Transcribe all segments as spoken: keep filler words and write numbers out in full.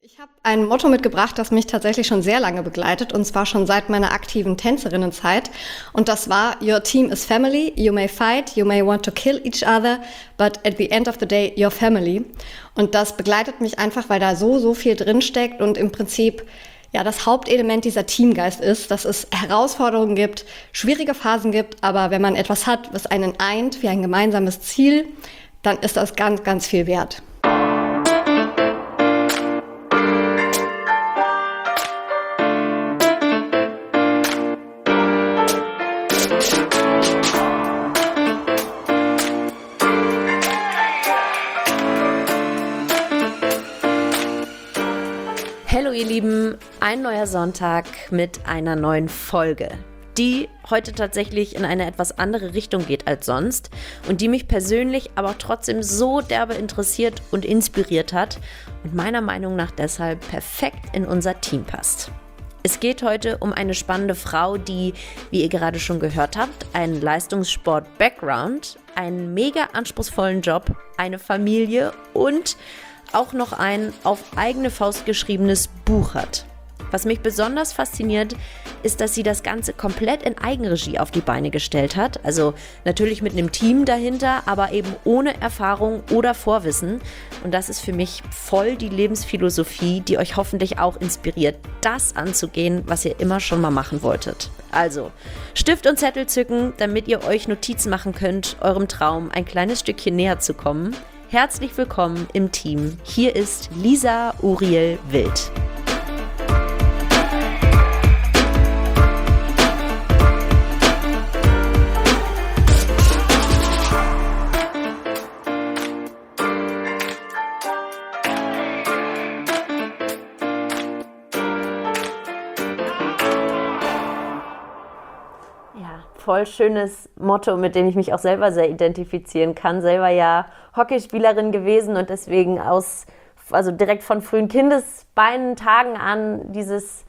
Ich habe ein Motto mitgebracht, das mich tatsächlich schon sehr lange begleitet, und zwar schon seit meiner aktiven Tänzerinnenzeit. Und das war: Your team is family, you may fight, you may want to kill each other, but at the end of the day, you're family. Und das begleitet mich einfach, weil da so, so viel drinsteckt und im Prinzip ja das Hauptelement dieser Teamgeist ist, dass es Herausforderungen gibt, schwierige Phasen gibt, aber wenn man etwas hat, was einen eint, wie ein gemeinsames Ziel, dann ist das ganz, ganz viel wert. Hallo ihr Lieben, ein neuer Sonntag mit einer neuen Folge, die heute tatsächlich in eine etwas andere Richtung geht als sonst und die mich persönlich aber auch trotzdem so derbe interessiert und inspiriert hat und meiner Meinung nach deshalb perfekt in unser Team passt. Es geht heute um eine spannende Frau, die, wie ihr gerade schon gehört habt, einen Leistungssport-Background, einen mega anspruchsvollen Job, eine Familie und auch noch ein auf eigene Faust geschriebenes Buch hat. Was mich besonders fasziniert, ist, dass sie das Ganze komplett in Eigenregie auf die Beine gestellt hat. Also natürlich mit einem Team dahinter, aber eben ohne Erfahrung oder Vorwissen. Und das ist für mich voll die Lebensphilosophie, die euch hoffentlich auch inspiriert, das anzugehen, was ihr immer schon mal machen wolltet. Also Stift und Zettel zücken, damit ihr euch Notizen machen könnt, eurem Traum ein kleines Stückchen näher zu kommen. Herzlich willkommen im Team. Hier ist Lisa Uriel Wild. Voll schönes Motto, mit dem ich mich auch selber sehr identifizieren kann. Selber ja Hockeyspielerin gewesen und deswegen aus, also direkt von frühen Kindesbeinen, Tagen an dieses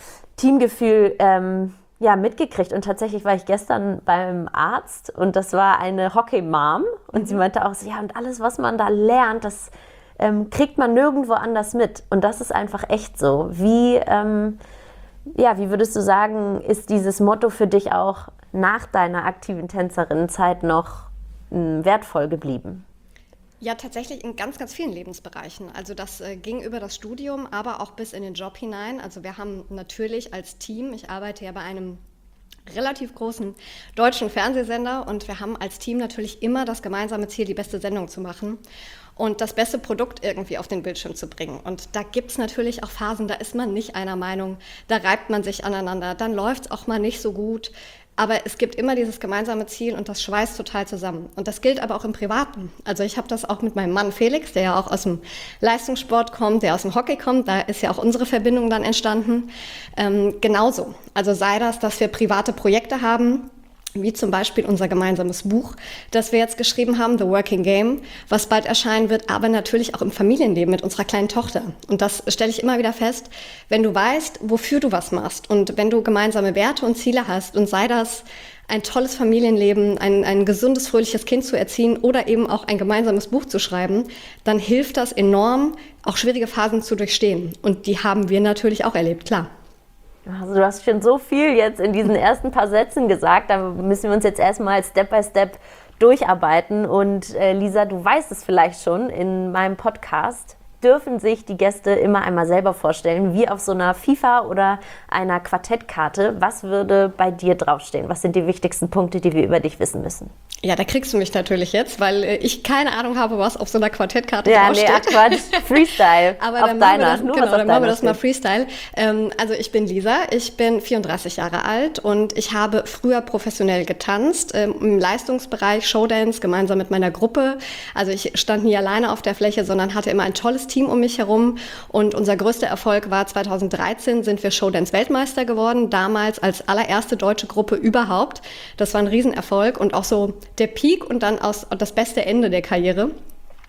Teamgefühl ähm, ja, mitgekriegt. Und tatsächlich war ich gestern beim Arzt und das war eine Hockey-Mom und sie meinte auch so, ja, und alles, was man da lernt, das ähm, kriegt man nirgendwo anders mit. Und das ist einfach echt so. Wie, ähm, ja, wie würdest du sagen, ist dieses Motto für dich auch nach deiner aktiven Tänzerinnenzeit noch mh, wertvoll geblieben? Ja, tatsächlich in ganz, ganz vielen Lebensbereichen. Also das äh, ging über das Studium, aber auch bis in den Job hinein. Also wir haben natürlich als Team, ich arbeite ja bei einem relativ großen deutschen Fernsehsender und wir haben als Team natürlich immer das gemeinsame Ziel, die beste Sendung zu machen und das beste Produkt irgendwie auf den Bildschirm zu bringen. Und da gibt es natürlich auch Phasen, da ist man nicht einer Meinung, da reibt man sich aneinander, dann läuft es auch mal nicht so gut. Aber es gibt immer dieses gemeinsame Ziel und das schweißt total zusammen. Und das gilt aber auch im Privaten. Also ich habe das auch mit meinem Mann Felix, der ja auch aus dem Leistungssport kommt, der aus dem Hockey kommt. Da ist ja auch unsere Verbindung dann entstanden. Ähm, genauso. Also sei das, dass wir private Projekte haben, wie zum Beispiel unser gemeinsames Buch, das wir jetzt geschrieben haben, The Working Game, was bald erscheinen wird, aber natürlich auch im Familienleben mit unserer kleinen Tochter. Und das stelle ich immer wieder fest, wenn du weißt, wofür du was machst und wenn du gemeinsame Werte und Ziele hast und sei das ein tolles Familienleben, ein, ein gesundes, fröhliches Kind zu erziehen oder eben auch ein gemeinsames Buch zu schreiben, dann hilft das enorm, auch schwierige Phasen zu durchstehen. Und die haben wir natürlich auch erlebt, klar. Also du hast schon so viel jetzt in diesen ersten paar Sätzen gesagt, da müssen wir uns jetzt erstmal Step by Step durcharbeiten. Und äh, Lisa, du weißt es vielleicht schon, in meinem Podcast dürfen sich die Gäste immer einmal selber vorstellen, wie auf so einer FIFA oder einer Quartettkarte. Was würde bei dir draufstehen? Was sind die wichtigsten Punkte, die wir über dich wissen müssen? Ja, da kriegst du mich natürlich jetzt, weil ich keine Ahnung habe, was auf so einer Quartettkarte ja, draufsteht. Nee, ach Quatsch, Freestyle. Aber auf dann deiner, machen wir das, nur genau, was auf dann machen wir das steht. mal Freestyle. Ähm, also ich bin Lisa, ich bin vierunddreißig Jahre alt und ich habe früher professionell getanzt, ähm, im Leistungsbereich Showdance, gemeinsam mit meiner Gruppe. Also ich stand nie alleine auf der Fläche, sondern hatte immer ein tolles Team um mich herum. Und unser größter Erfolg war zweitausenddreizehn, sind wir Showdance-Weltmeister geworden, damals als allererste deutsche Gruppe überhaupt. Das war ein Riesenerfolg und auch so der Peak und dann aus, das beste Ende der Karriere.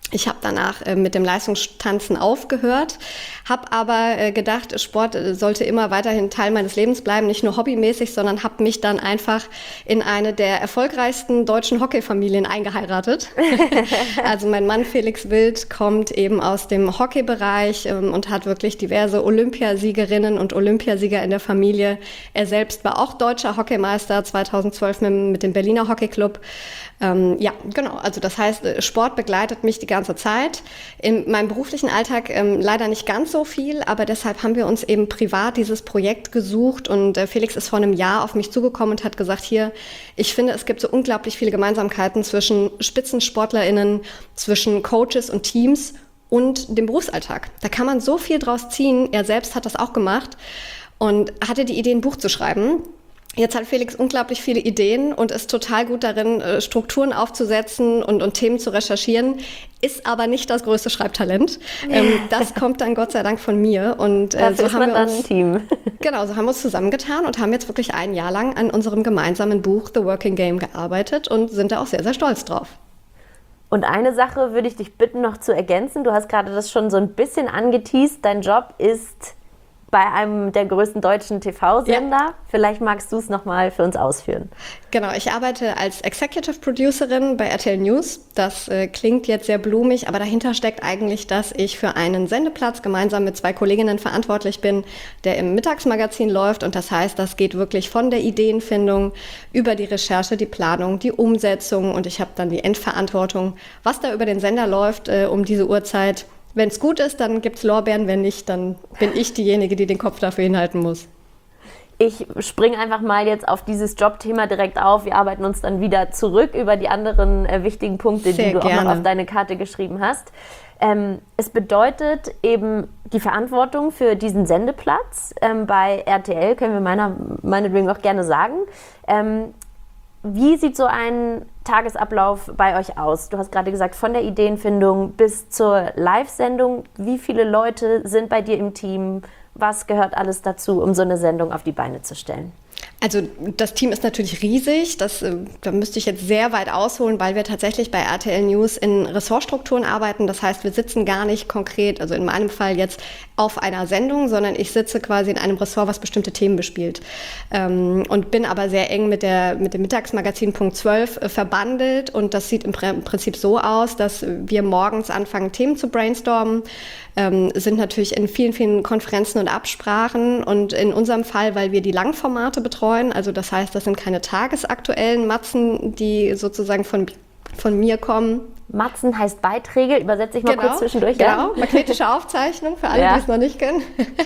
Ich habe danach äh, mit dem Leistungstanzen aufgehört, habe aber äh, gedacht, Sport äh, sollte immer weiterhin Teil meines Lebens bleiben, nicht nur hobbymäßig, sondern habe mich dann einfach in eine der erfolgreichsten deutschen Hockeyfamilien eingeheiratet. Also mein Mann Felix Wild kommt eben aus dem Hockeybereich ähm, und hat wirklich diverse Olympiasiegerinnen und Olympiasieger in der Familie. Er selbst war auch deutscher Hockeymeister zweitausendzwölf mit, mit dem Berliner Hockeyclub. Ähm, ja, genau. Also das heißt, Sport begleitet mich die ganze Zeit. In meinem beruflichen Alltag ähm, leider nicht ganz so viel, aber deshalb haben wir uns eben privat dieses Projekt gesucht und äh, Felix ist vor einem Jahr auf mich zugekommen und hat gesagt, hier, ich finde, es gibt so unglaublich viele Gemeinsamkeiten zwischen SpitzensportlerInnen, zwischen Coaches und Teams und dem Berufsalltag. Da kann man so viel draus ziehen. Er selbst hat das auch gemacht und hatte die Idee, ein Buch zu schreiben. Jetzt hat Felix unglaublich viele Ideen und ist total gut darin, Strukturen aufzusetzen und, und Themen zu recherchieren, ist aber nicht das größte Schreibtalent. Ähm, das kommt dann Gott sei Dank von mir. Und äh, so haben wir uns, ein Team. Genau, so haben wir uns zusammengetan und haben jetzt wirklich ein Jahr lang an unserem gemeinsamen Buch The Working Game gearbeitet und sind da auch sehr, sehr stolz drauf. Und eine Sache würde ich dich bitten, noch zu ergänzen. Du hast gerade das schon so ein bisschen angeteast. Dein Job ist bei einem der größten deutschen T V-Sender. Ja. Vielleicht magst du es nochmal für uns ausführen. Genau, ich arbeite als Executive Producerin bei R T L News. Das äh, klingt jetzt sehr blumig, aber dahinter steckt eigentlich, dass ich für einen Sendeplatz gemeinsam mit zwei Kolleginnen verantwortlich bin, der im Mittagsmagazin läuft. Und das heißt, das geht wirklich von der Ideenfindung über die Recherche, die Planung, die Umsetzung. Und ich habe dann die Endverantwortung, was da über den Sender läuft, äh, um diese Uhrzeit. Wenn es gut ist, dann gibt es Lorbeeren, wenn nicht, dann bin ich diejenige, die den Kopf dafür hinhalten muss. Ich springe einfach mal jetzt auf dieses Jobthema direkt auf. Wir arbeiten uns dann wieder zurück über die anderen äh, wichtigen Punkte, Sehr die du gerne. auch noch auf deine Karte geschrieben hast. Ähm, es bedeutet eben die Verantwortung für diesen Sendeplatz ähm, bei R T L, können wir meiner, meinetwegen auch gerne sagen. Ähm, Wie sieht so ein Tagesablauf bei euch aus? Du hast gerade gesagt, von der Ideenfindung bis zur Live-Sendung. Wie viele Leute sind bei dir im Team? Was gehört alles dazu, um so eine Sendung auf die Beine zu stellen? Also das Team ist natürlich riesig, das, da müsste ich jetzt sehr weit ausholen, weil wir tatsächlich bei R T L News in Ressortstrukturen arbeiten. Das heißt, wir sitzen gar nicht konkret, also in meinem Fall jetzt auf einer Sendung, sondern ich sitze quasi in einem Ressort, was bestimmte Themen bespielt. Ähm, und bin aber sehr eng mit, der, mit dem Mittagsmagazin Punkt zwölf äh, verbandelt. Und das sieht im Prinzip so aus, dass wir morgens anfangen, Themen zu brainstormen, ähm, sind natürlich in vielen, vielen Konferenzen und Absprachen. Und in unserem Fall, weil wir die Langformate betreuen, also das heißt, das sind keine tagesaktuellen Matzen, die sozusagen von, von mir kommen. Matzen heißt Beiträge, übersetze ich mal genau, kurz zwischendurch. Genau, ja? magnetische Aufzeichnung für alle, ja. die es noch nicht kennen.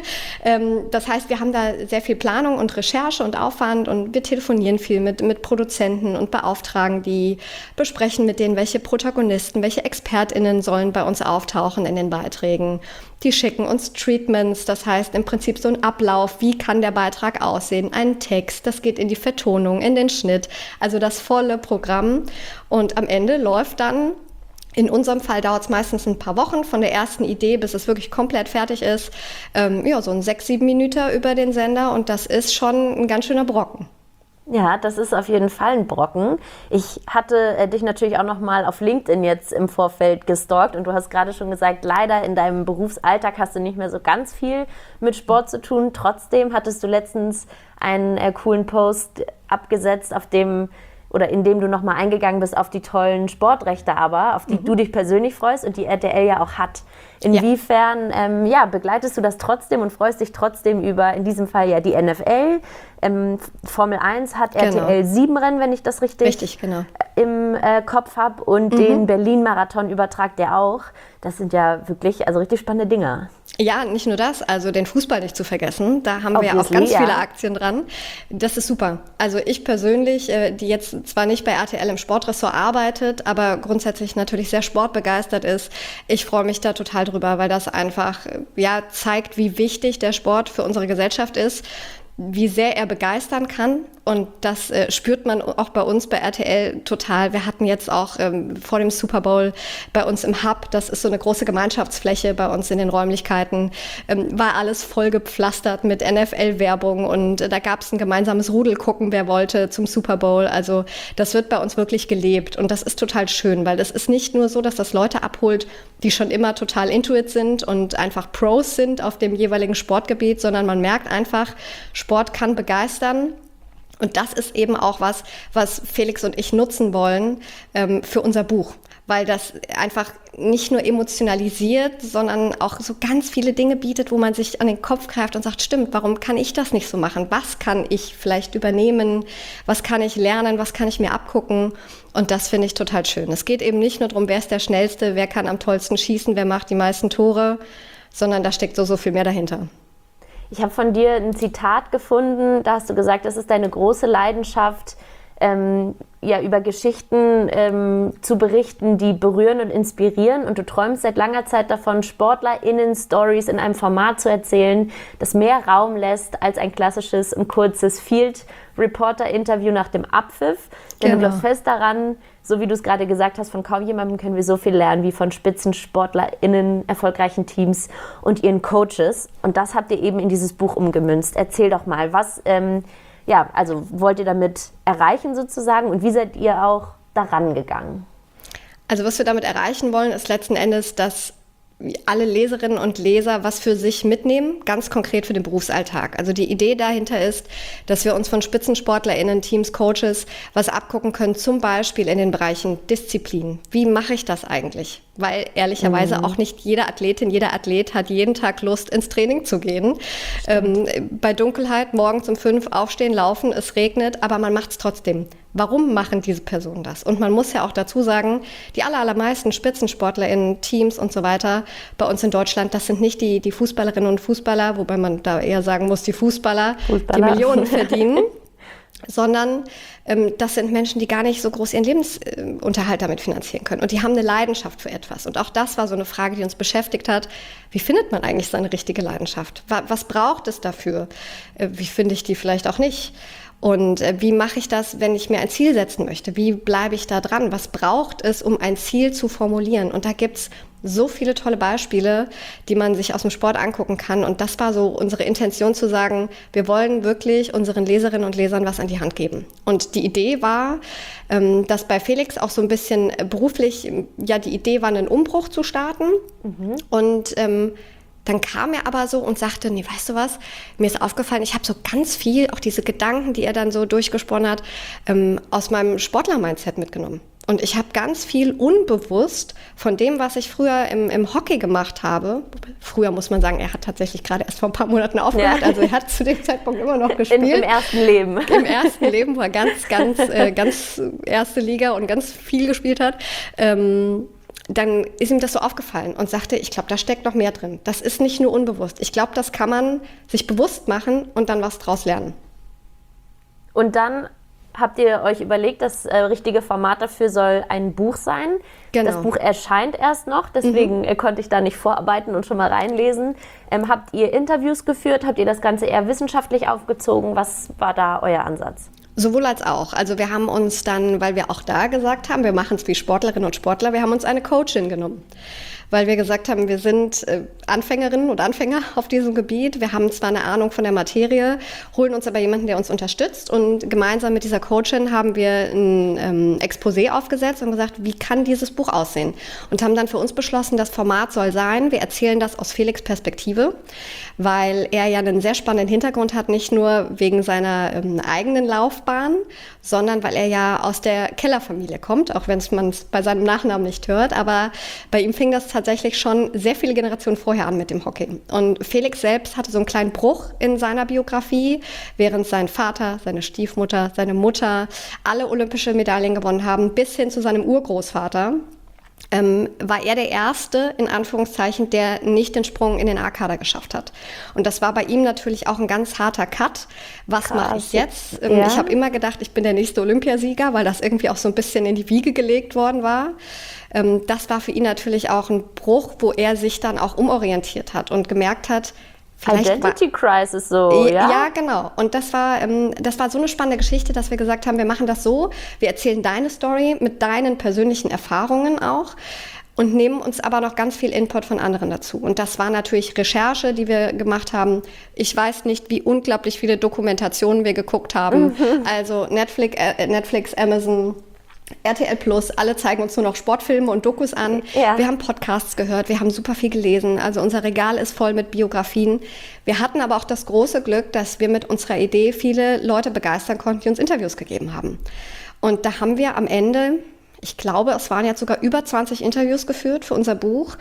ähm, das heißt, wir haben da sehr viel Planung und Recherche und Aufwand und wir telefonieren viel mit, mit Produzenten und beauftragen die, besprechen mit denen, welche Protagonisten, welche ExpertInnen sollen bei uns auftauchen in den Beiträgen. Die schicken uns Treatments, das heißt im Prinzip so ein Ablauf, wie kann der Beitrag aussehen, ein Text, das geht in die Vertonung, in den Schnitt, also das volle Programm. Und am Ende läuft dann, in unserem Fall dauert es meistens ein paar Wochen von der ersten Idee, bis es wirklich komplett fertig ist, ähm, ja, so ein sechs, sieben Minuten über den Sender und das ist schon ein ganz schöner Brocken. Ja, das ist auf jeden Fall ein Brocken. Ich hatte äh, dich natürlich auch noch mal auf LinkedIn jetzt im Vorfeld gestalkt und du hast gerade schon gesagt, leider in deinem Berufsalltag hast du nicht mehr so ganz viel mit Sport zu tun. Trotzdem hattest du letztens einen äh, coolen Post abgesetzt, auf dem oder in dem du noch mal eingegangen bist auf die tollen Sportrechte aber, auf die mhm. du dich persönlich freust und die R T L ja auch hat. Inwiefern ja. Ähm, ja, begleitest du das trotzdem und freust dich trotzdem über, in diesem Fall ja die N F L. Ähm, Formel eins hat genau. R T L sieben Rennen, wenn ich das richtig, richtig genau. im äh, Kopf habe und mhm. den Berlin-Marathon übertragt der auch. Das sind ja wirklich also richtig spannende Dinger. Ja, nicht nur das, also den Fußball nicht zu vergessen. Da haben Obviously, wir auch ganz ja. viele Aktien dran. Das ist super. Also ich persönlich, die jetzt zwar nicht bei R T L im Sportressort arbeitet, aber grundsätzlich natürlich sehr sportbegeistert ist. Ich freue mich da total drüber, weil das einfach ja zeigt, wie wichtig der Sport für unsere Gesellschaft ist. wie sehr er begeistern kann. Und das äh, spürt man auch bei uns bei R T L total. Wir hatten jetzt auch ähm, vor dem Super Bowl bei uns im Hub, das ist so eine große Gemeinschaftsfläche bei uns in den Räumlichkeiten, ähm, war alles voll gepflastert mit N F L-Werbung und äh, da gab es ein gemeinsames Rudelgucken, wer wollte, zum Super Bowl. Also das wird bei uns wirklich gelebt und das ist total schön, weil das ist nicht nur so, dass das Leute abholt, die schon immer total intuit sind und einfach Pros sind auf dem jeweiligen Sportgebiet, sondern man merkt einfach, Sport kann begeistern. Und das ist eben auch was, was Felix und ich nutzen wollen ähm, für unser Buch, weil das einfach nicht nur emotionalisiert, sondern auch so ganz viele Dinge bietet, wo man sich an den Kopf greift und sagt, stimmt, warum kann ich das nicht so machen? Was kann ich vielleicht übernehmen? Was kann ich lernen? Was kann ich mir abgucken? Und das finde ich total schön. Es geht eben nicht nur darum, wer ist der Schnellste, wer kann am tollsten schießen, wer macht die meisten Tore, sondern da steckt so, so viel mehr dahinter. Ich habe von dir ein Zitat gefunden, da hast du gesagt, das ist deine große Leidenschaft, ähm, ja, über Geschichten ähm, zu berichten, die berühren und inspirieren. Und du träumst seit langer Zeit davon, SportlerInnen-Stories in einem Format zu erzählen, das mehr Raum lässt als ein klassisches und kurzes Field-Reporter-Interview nach dem Abpfiff. Denn genau. Du glaubst fest daran, so wie du es gerade gesagt hast, von kaum jemandem können wir so viel lernen wie von SpitzensportlerInnen, erfolgreichen Teams und ihren Coaches. Und das habt ihr eben in dieses Buch umgemünzt. Erzähl doch mal, was ähm, ja, also wollt ihr damit erreichen sozusagen und wie seid ihr auch daran gegangen? Also was wir damit erreichen wollen, ist letzten Endes, dass alle Leserinnen und Leser was für sich mitnehmen, ganz konkret für den Berufsalltag. Also die Idee dahinter ist, dass wir uns von SpitzensportlerInnen, Teams, Coaches was abgucken können, zum Beispiel in den Bereichen Disziplin. Wie mache ich das eigentlich? Weil ehrlicherweise mhm. auch nicht jede Athletin, jeder Athlet hat jeden Tag Lust, ins Training zu gehen. Ähm, bei Dunkelheit morgens um fünf aufstehen, laufen, es regnet, aber man macht es trotzdem. Warum machen diese Personen das? Und man muss ja auch dazu sagen, die aller, allermeisten SpitzensportlerInnen, Teams und so weiter bei uns in Deutschland, das sind nicht die, die Fußballerinnen und Fußballer, wobei man da eher sagen muss, die Fußballer, Fußballer. die Millionen verdienen. sondern ähm, das sind Menschen, die gar nicht so groß ihren Lebensunterhalt damit finanzieren können. Und die haben eine Leidenschaft für etwas. Und auch das war so eine Frage, die uns beschäftigt hat. Wie findet man eigentlich seine richtige Leidenschaft? Was braucht es dafür? Äh, wie finde ich die vielleicht auch nicht? Und äh, wie mache ich das, wenn ich mir ein Ziel setzen möchte? Wie bleibe ich da dran? Was braucht es, um ein Ziel zu formulieren? Und da gibt's so viele tolle Beispiele, die man sich aus dem Sport angucken kann. Und das war so unsere Intention zu sagen, wir wollen wirklich unseren Leserinnen und Lesern was an die Hand geben. Und die Idee war, ähm, dass bei Felix auch so ein bisschen beruflich, ja, die Idee war, einen Umbruch zu starten. Mhm. Und ähm, dann kam er aber so und sagte, nee, weißt du was, mir ist aufgefallen, ich habe so ganz viel, auch diese Gedanken, die er dann so durchgesponnen hat, ähm, aus meinem Sportler-Mindset mitgenommen. Und ich habe ganz viel unbewusst von dem, was ich früher im, im Hockey gemacht habe, früher muss man sagen, er hat tatsächlich gerade erst vor ein paar Monaten aufgehört, ja. Also er hat zu dem Zeitpunkt immer noch gespielt. In, Im ersten Leben. Im ersten Leben, wo er ganz, ganz, äh, ganz erste Liga und ganz viel gespielt hat. Ähm, dann ist ihm das so aufgefallen und sagte, ich glaube, da steckt noch mehr drin. Das ist nicht nur unbewusst. Ich glaube, das kann man sich bewusst machen und dann was draus lernen. Und dann habt ihr euch überlegt, das äh, richtige Format dafür soll ein Buch sein. Genau. Das Buch erscheint erst noch, deswegen mhm. konnte ich da nicht vorarbeiten und schon mal reinlesen. Ähm, habt ihr Interviews geführt? Habt ihr das Ganze eher wissenschaftlich aufgezogen? Was war da euer Ansatz? Sowohl als auch. Also wir haben uns dann, weil wir auch da gesagt haben, wir machen es wie Sportlerinnen und Sportler, wir haben uns eine Coachin genommen. Weil wir gesagt haben, wir sind äh, Anfängerinnen und Anfänger auf diesem Gebiet. Wir haben zwar eine Ahnung von der Materie, holen uns aber jemanden, der uns unterstützt. Und gemeinsam mit dieser Coachin haben wir ein ähm, Exposé aufgesetzt und gesagt, wie kann dieses Buch aussehen? Und haben dann für uns beschlossen, das Format soll sein, wir erzählen das aus Felix' Perspektive, weil er ja einen sehr spannenden Hintergrund hat, nicht nur wegen seiner ähm, eigenen Laufbahn, sondern weil er ja aus der Kellerfamilie kommt, auch wenn man es bei seinem Nachnamen nicht hört. Aber bei ihm fing das tatsächlich schon sehr viele Generationen vorher an mit dem Hockey. Und Felix selbst hatte so einen kleinen Bruch in seiner Biografie, während sein Vater, seine Stiefmutter, seine Mutter alle olympische Medaillen gewonnen haben, bis hin zu seinem Urgroßvater. Ähm, war er der Erste, in Anführungszeichen, der nicht den Sprung in den A-Kader geschafft hat. Und das war bei ihm natürlich auch ein ganz harter Cut. Was mache ich jetzt? Ähm, ja. Ich habe immer gedacht, ich bin der nächste Olympiasieger, weil das irgendwie auch so ein bisschen in die Wiege gelegt worden war. Ähm, das war für ihn natürlich auch ein Bruch, wo er sich dann auch umorientiert hat und gemerkt hat, Identity Crisis so, ja? Ja, genau. Und das war, ähm, das war so eine spannende Geschichte, dass wir gesagt haben, wir machen das so, wir erzählen deine Story mit deinen persönlichen Erfahrungen auch und nehmen uns aber noch ganz viel Input von anderen dazu. Und das war natürlich Recherche, die wir gemacht haben. Ich weiß nicht, wie unglaublich viele Dokumentationen wir geguckt haben. Mhm. Also Netflix, äh, Netflix, Amazon, R T L Plus, alle zeigen uns nur noch Sportfilme und Dokus an. Ja. Wir haben Podcasts gehört, wir haben super viel gelesen. Also unser Regal ist voll mit Biografien. Wir hatten aber auch das große Glück, dass wir mit unserer Idee viele Leute begeistern konnten, die uns Interviews gegeben haben. Und da haben wir am Ende, ich glaube, es waren jetzt sogar über zwanzig Interviews geführt für unser Buch.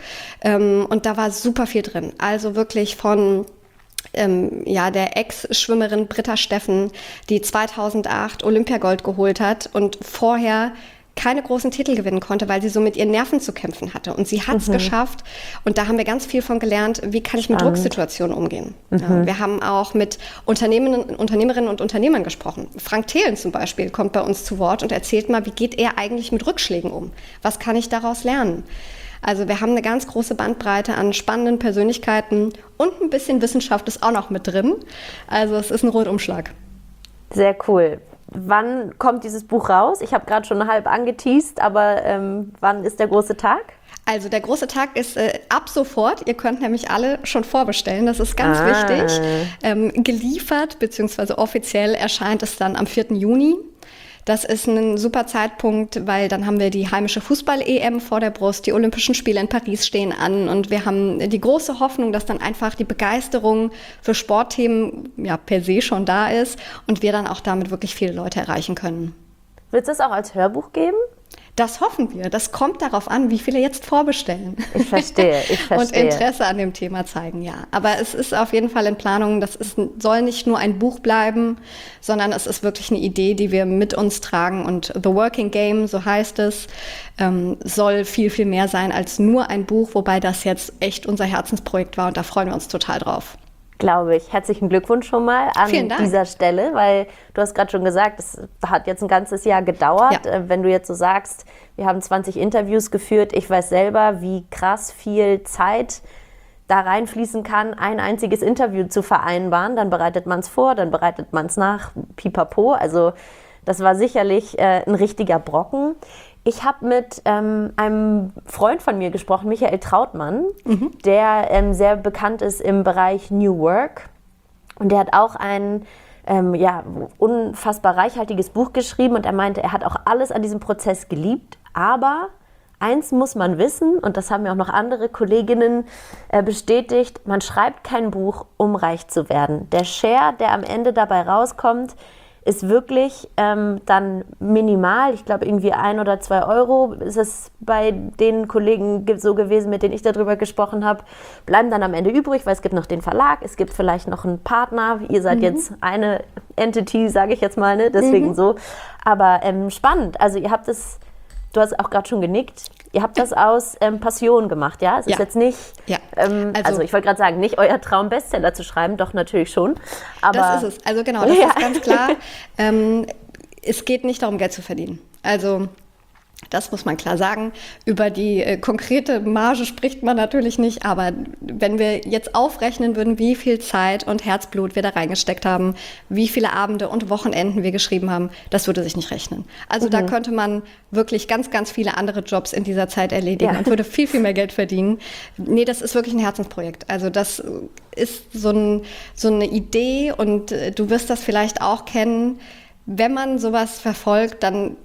Und da war super viel drin. Also wirklich von Ähm, ja, der Ex-Schwimmerin Britta Steffen, die zweitausendacht Olympiagold geholt hat und vorher keine großen Titel gewinnen konnte, weil sie so mit ihren Nerven zu kämpfen hatte. Und sie hat es mhm. geschafft. Und da haben wir ganz viel von gelernt, wie kann ich Spannend. mit Drucksituationen umgehen. Mhm. Ja, wir haben auch mit Unternehmerinnen, Unternehmerinnen und Unternehmern gesprochen. Frank Thelen zum Beispiel kommt bei uns zu Wort und erzählt mal, wie geht er eigentlich mit Rückschlägen um? Was kann ich daraus lernen? Also wir haben eine ganz große Bandbreite an spannenden Persönlichkeiten und ein bisschen Wissenschaft ist auch noch mit drin. Also es ist ein Rundumschlag. Sehr cool. Wann kommt dieses Buch raus? Ich habe gerade schon halb angeteast, aber ähm, wann ist der große Tag? Also der große Tag ist äh, ab sofort. Ihr könnt nämlich alle schon vorbestellen. Das ist ganz ah. wichtig. Ähm, geliefert bzw. offiziell erscheint es dann am vierten Juni. Das ist ein super Zeitpunkt, weil dann haben wir die heimische Fußball-E M vor der Brust, die Olympischen Spiele in Paris stehen an und wir haben die große Hoffnung, dass dann einfach die Begeisterung für Sportthemen ja per se schon da ist und wir dann auch damit wirklich viele Leute erreichen können. Wird es das auch als Hörbuch geben? Das hoffen wir. Das kommt darauf an, wie viele jetzt vorbestellen. Ich verstehe, ich verstehe. Und Interesse an dem Thema zeigen, ja. Aber es ist auf jeden Fall in Planung. Das ist, soll nicht nur ein Buch bleiben, sondern es ist wirklich eine Idee, die wir mit uns tragen. Und The Working Game, so heißt es, ähm, soll viel, viel mehr sein als nur ein Buch, wobei das jetzt echt unser Herzensprojekt war und da freuen wir uns total drauf. Glaube ich. Herzlichen Glückwunsch schon mal an dieser Stelle, weil du hast gerade schon gesagt, es hat jetzt ein ganzes Jahr gedauert. Ja. Wenn du jetzt so sagst, wir haben zwanzig Interviews geführt, ich weiß selber, wie krass viel Zeit da reinfließen kann, ein einziges Interview zu vereinbaren. Dann bereitet man es vor, dann bereitet man es nach, pipapo. Also das war sicherlich äh, ein richtiger Brocken. Ich habe mit ähm, einem Freund von mir gesprochen, Michael Trautmann, mhm. der ähm, sehr bekannt ist im Bereich New Work. Und der hat auch ein ähm, ja, unfassbar reichhaltiges Buch geschrieben. Und er meinte, er hat auch alles an diesem Prozess geliebt. Aber eins muss man wissen, und das haben mir auch noch andere Kolleginnen äh, bestätigt, man schreibt kein Buch, um reich zu werden. Der Share, der am Ende dabei rauskommt, ist wirklich ähm, dann minimal. Ich glaube, irgendwie ein oder zwei Euro ist es bei den Kollegen so gewesen, mit denen ich darüber gesprochen habe, bleiben dann am Ende übrig, weil es gibt noch den Verlag, es gibt vielleicht noch einen Partner. Ihr seid mhm. jetzt eine Entity, sage ich jetzt mal, ne? Deswegen mhm. so. Aber ähm, spannend. Also ihr habt es, du hast auch gerade schon genickt, ihr habt das aus ähm, Passion gemacht, ja? Es ja. ist jetzt nicht, ja. ähm, also, also ich wollte gerade sagen, nicht euer Traum, Bestseller zu schreiben, doch natürlich schon. Aber das ist es, also genau, das ja. ist ganz klar. ähm, es geht nicht darum, Geld zu verdienen. Also das muss man klar sagen. Über die äh, konkrete Marge spricht man natürlich nicht, aber wenn wir jetzt aufrechnen würden, wie viel Zeit und Herzblut wir da reingesteckt haben, wie viele Abende und Wochenenden wir geschrieben haben, das würde sich nicht rechnen. Also mhm. da könnte man wirklich ganz, ganz viele andere Jobs in dieser Zeit erledigen ja. und würde viel, viel mehr Geld verdienen. Nee, das ist wirklich ein Herzensprojekt. Also das ist so, ein, so eine Idee und äh, du wirst das vielleicht auch kennen. Wenn man sowas verfolgt, dann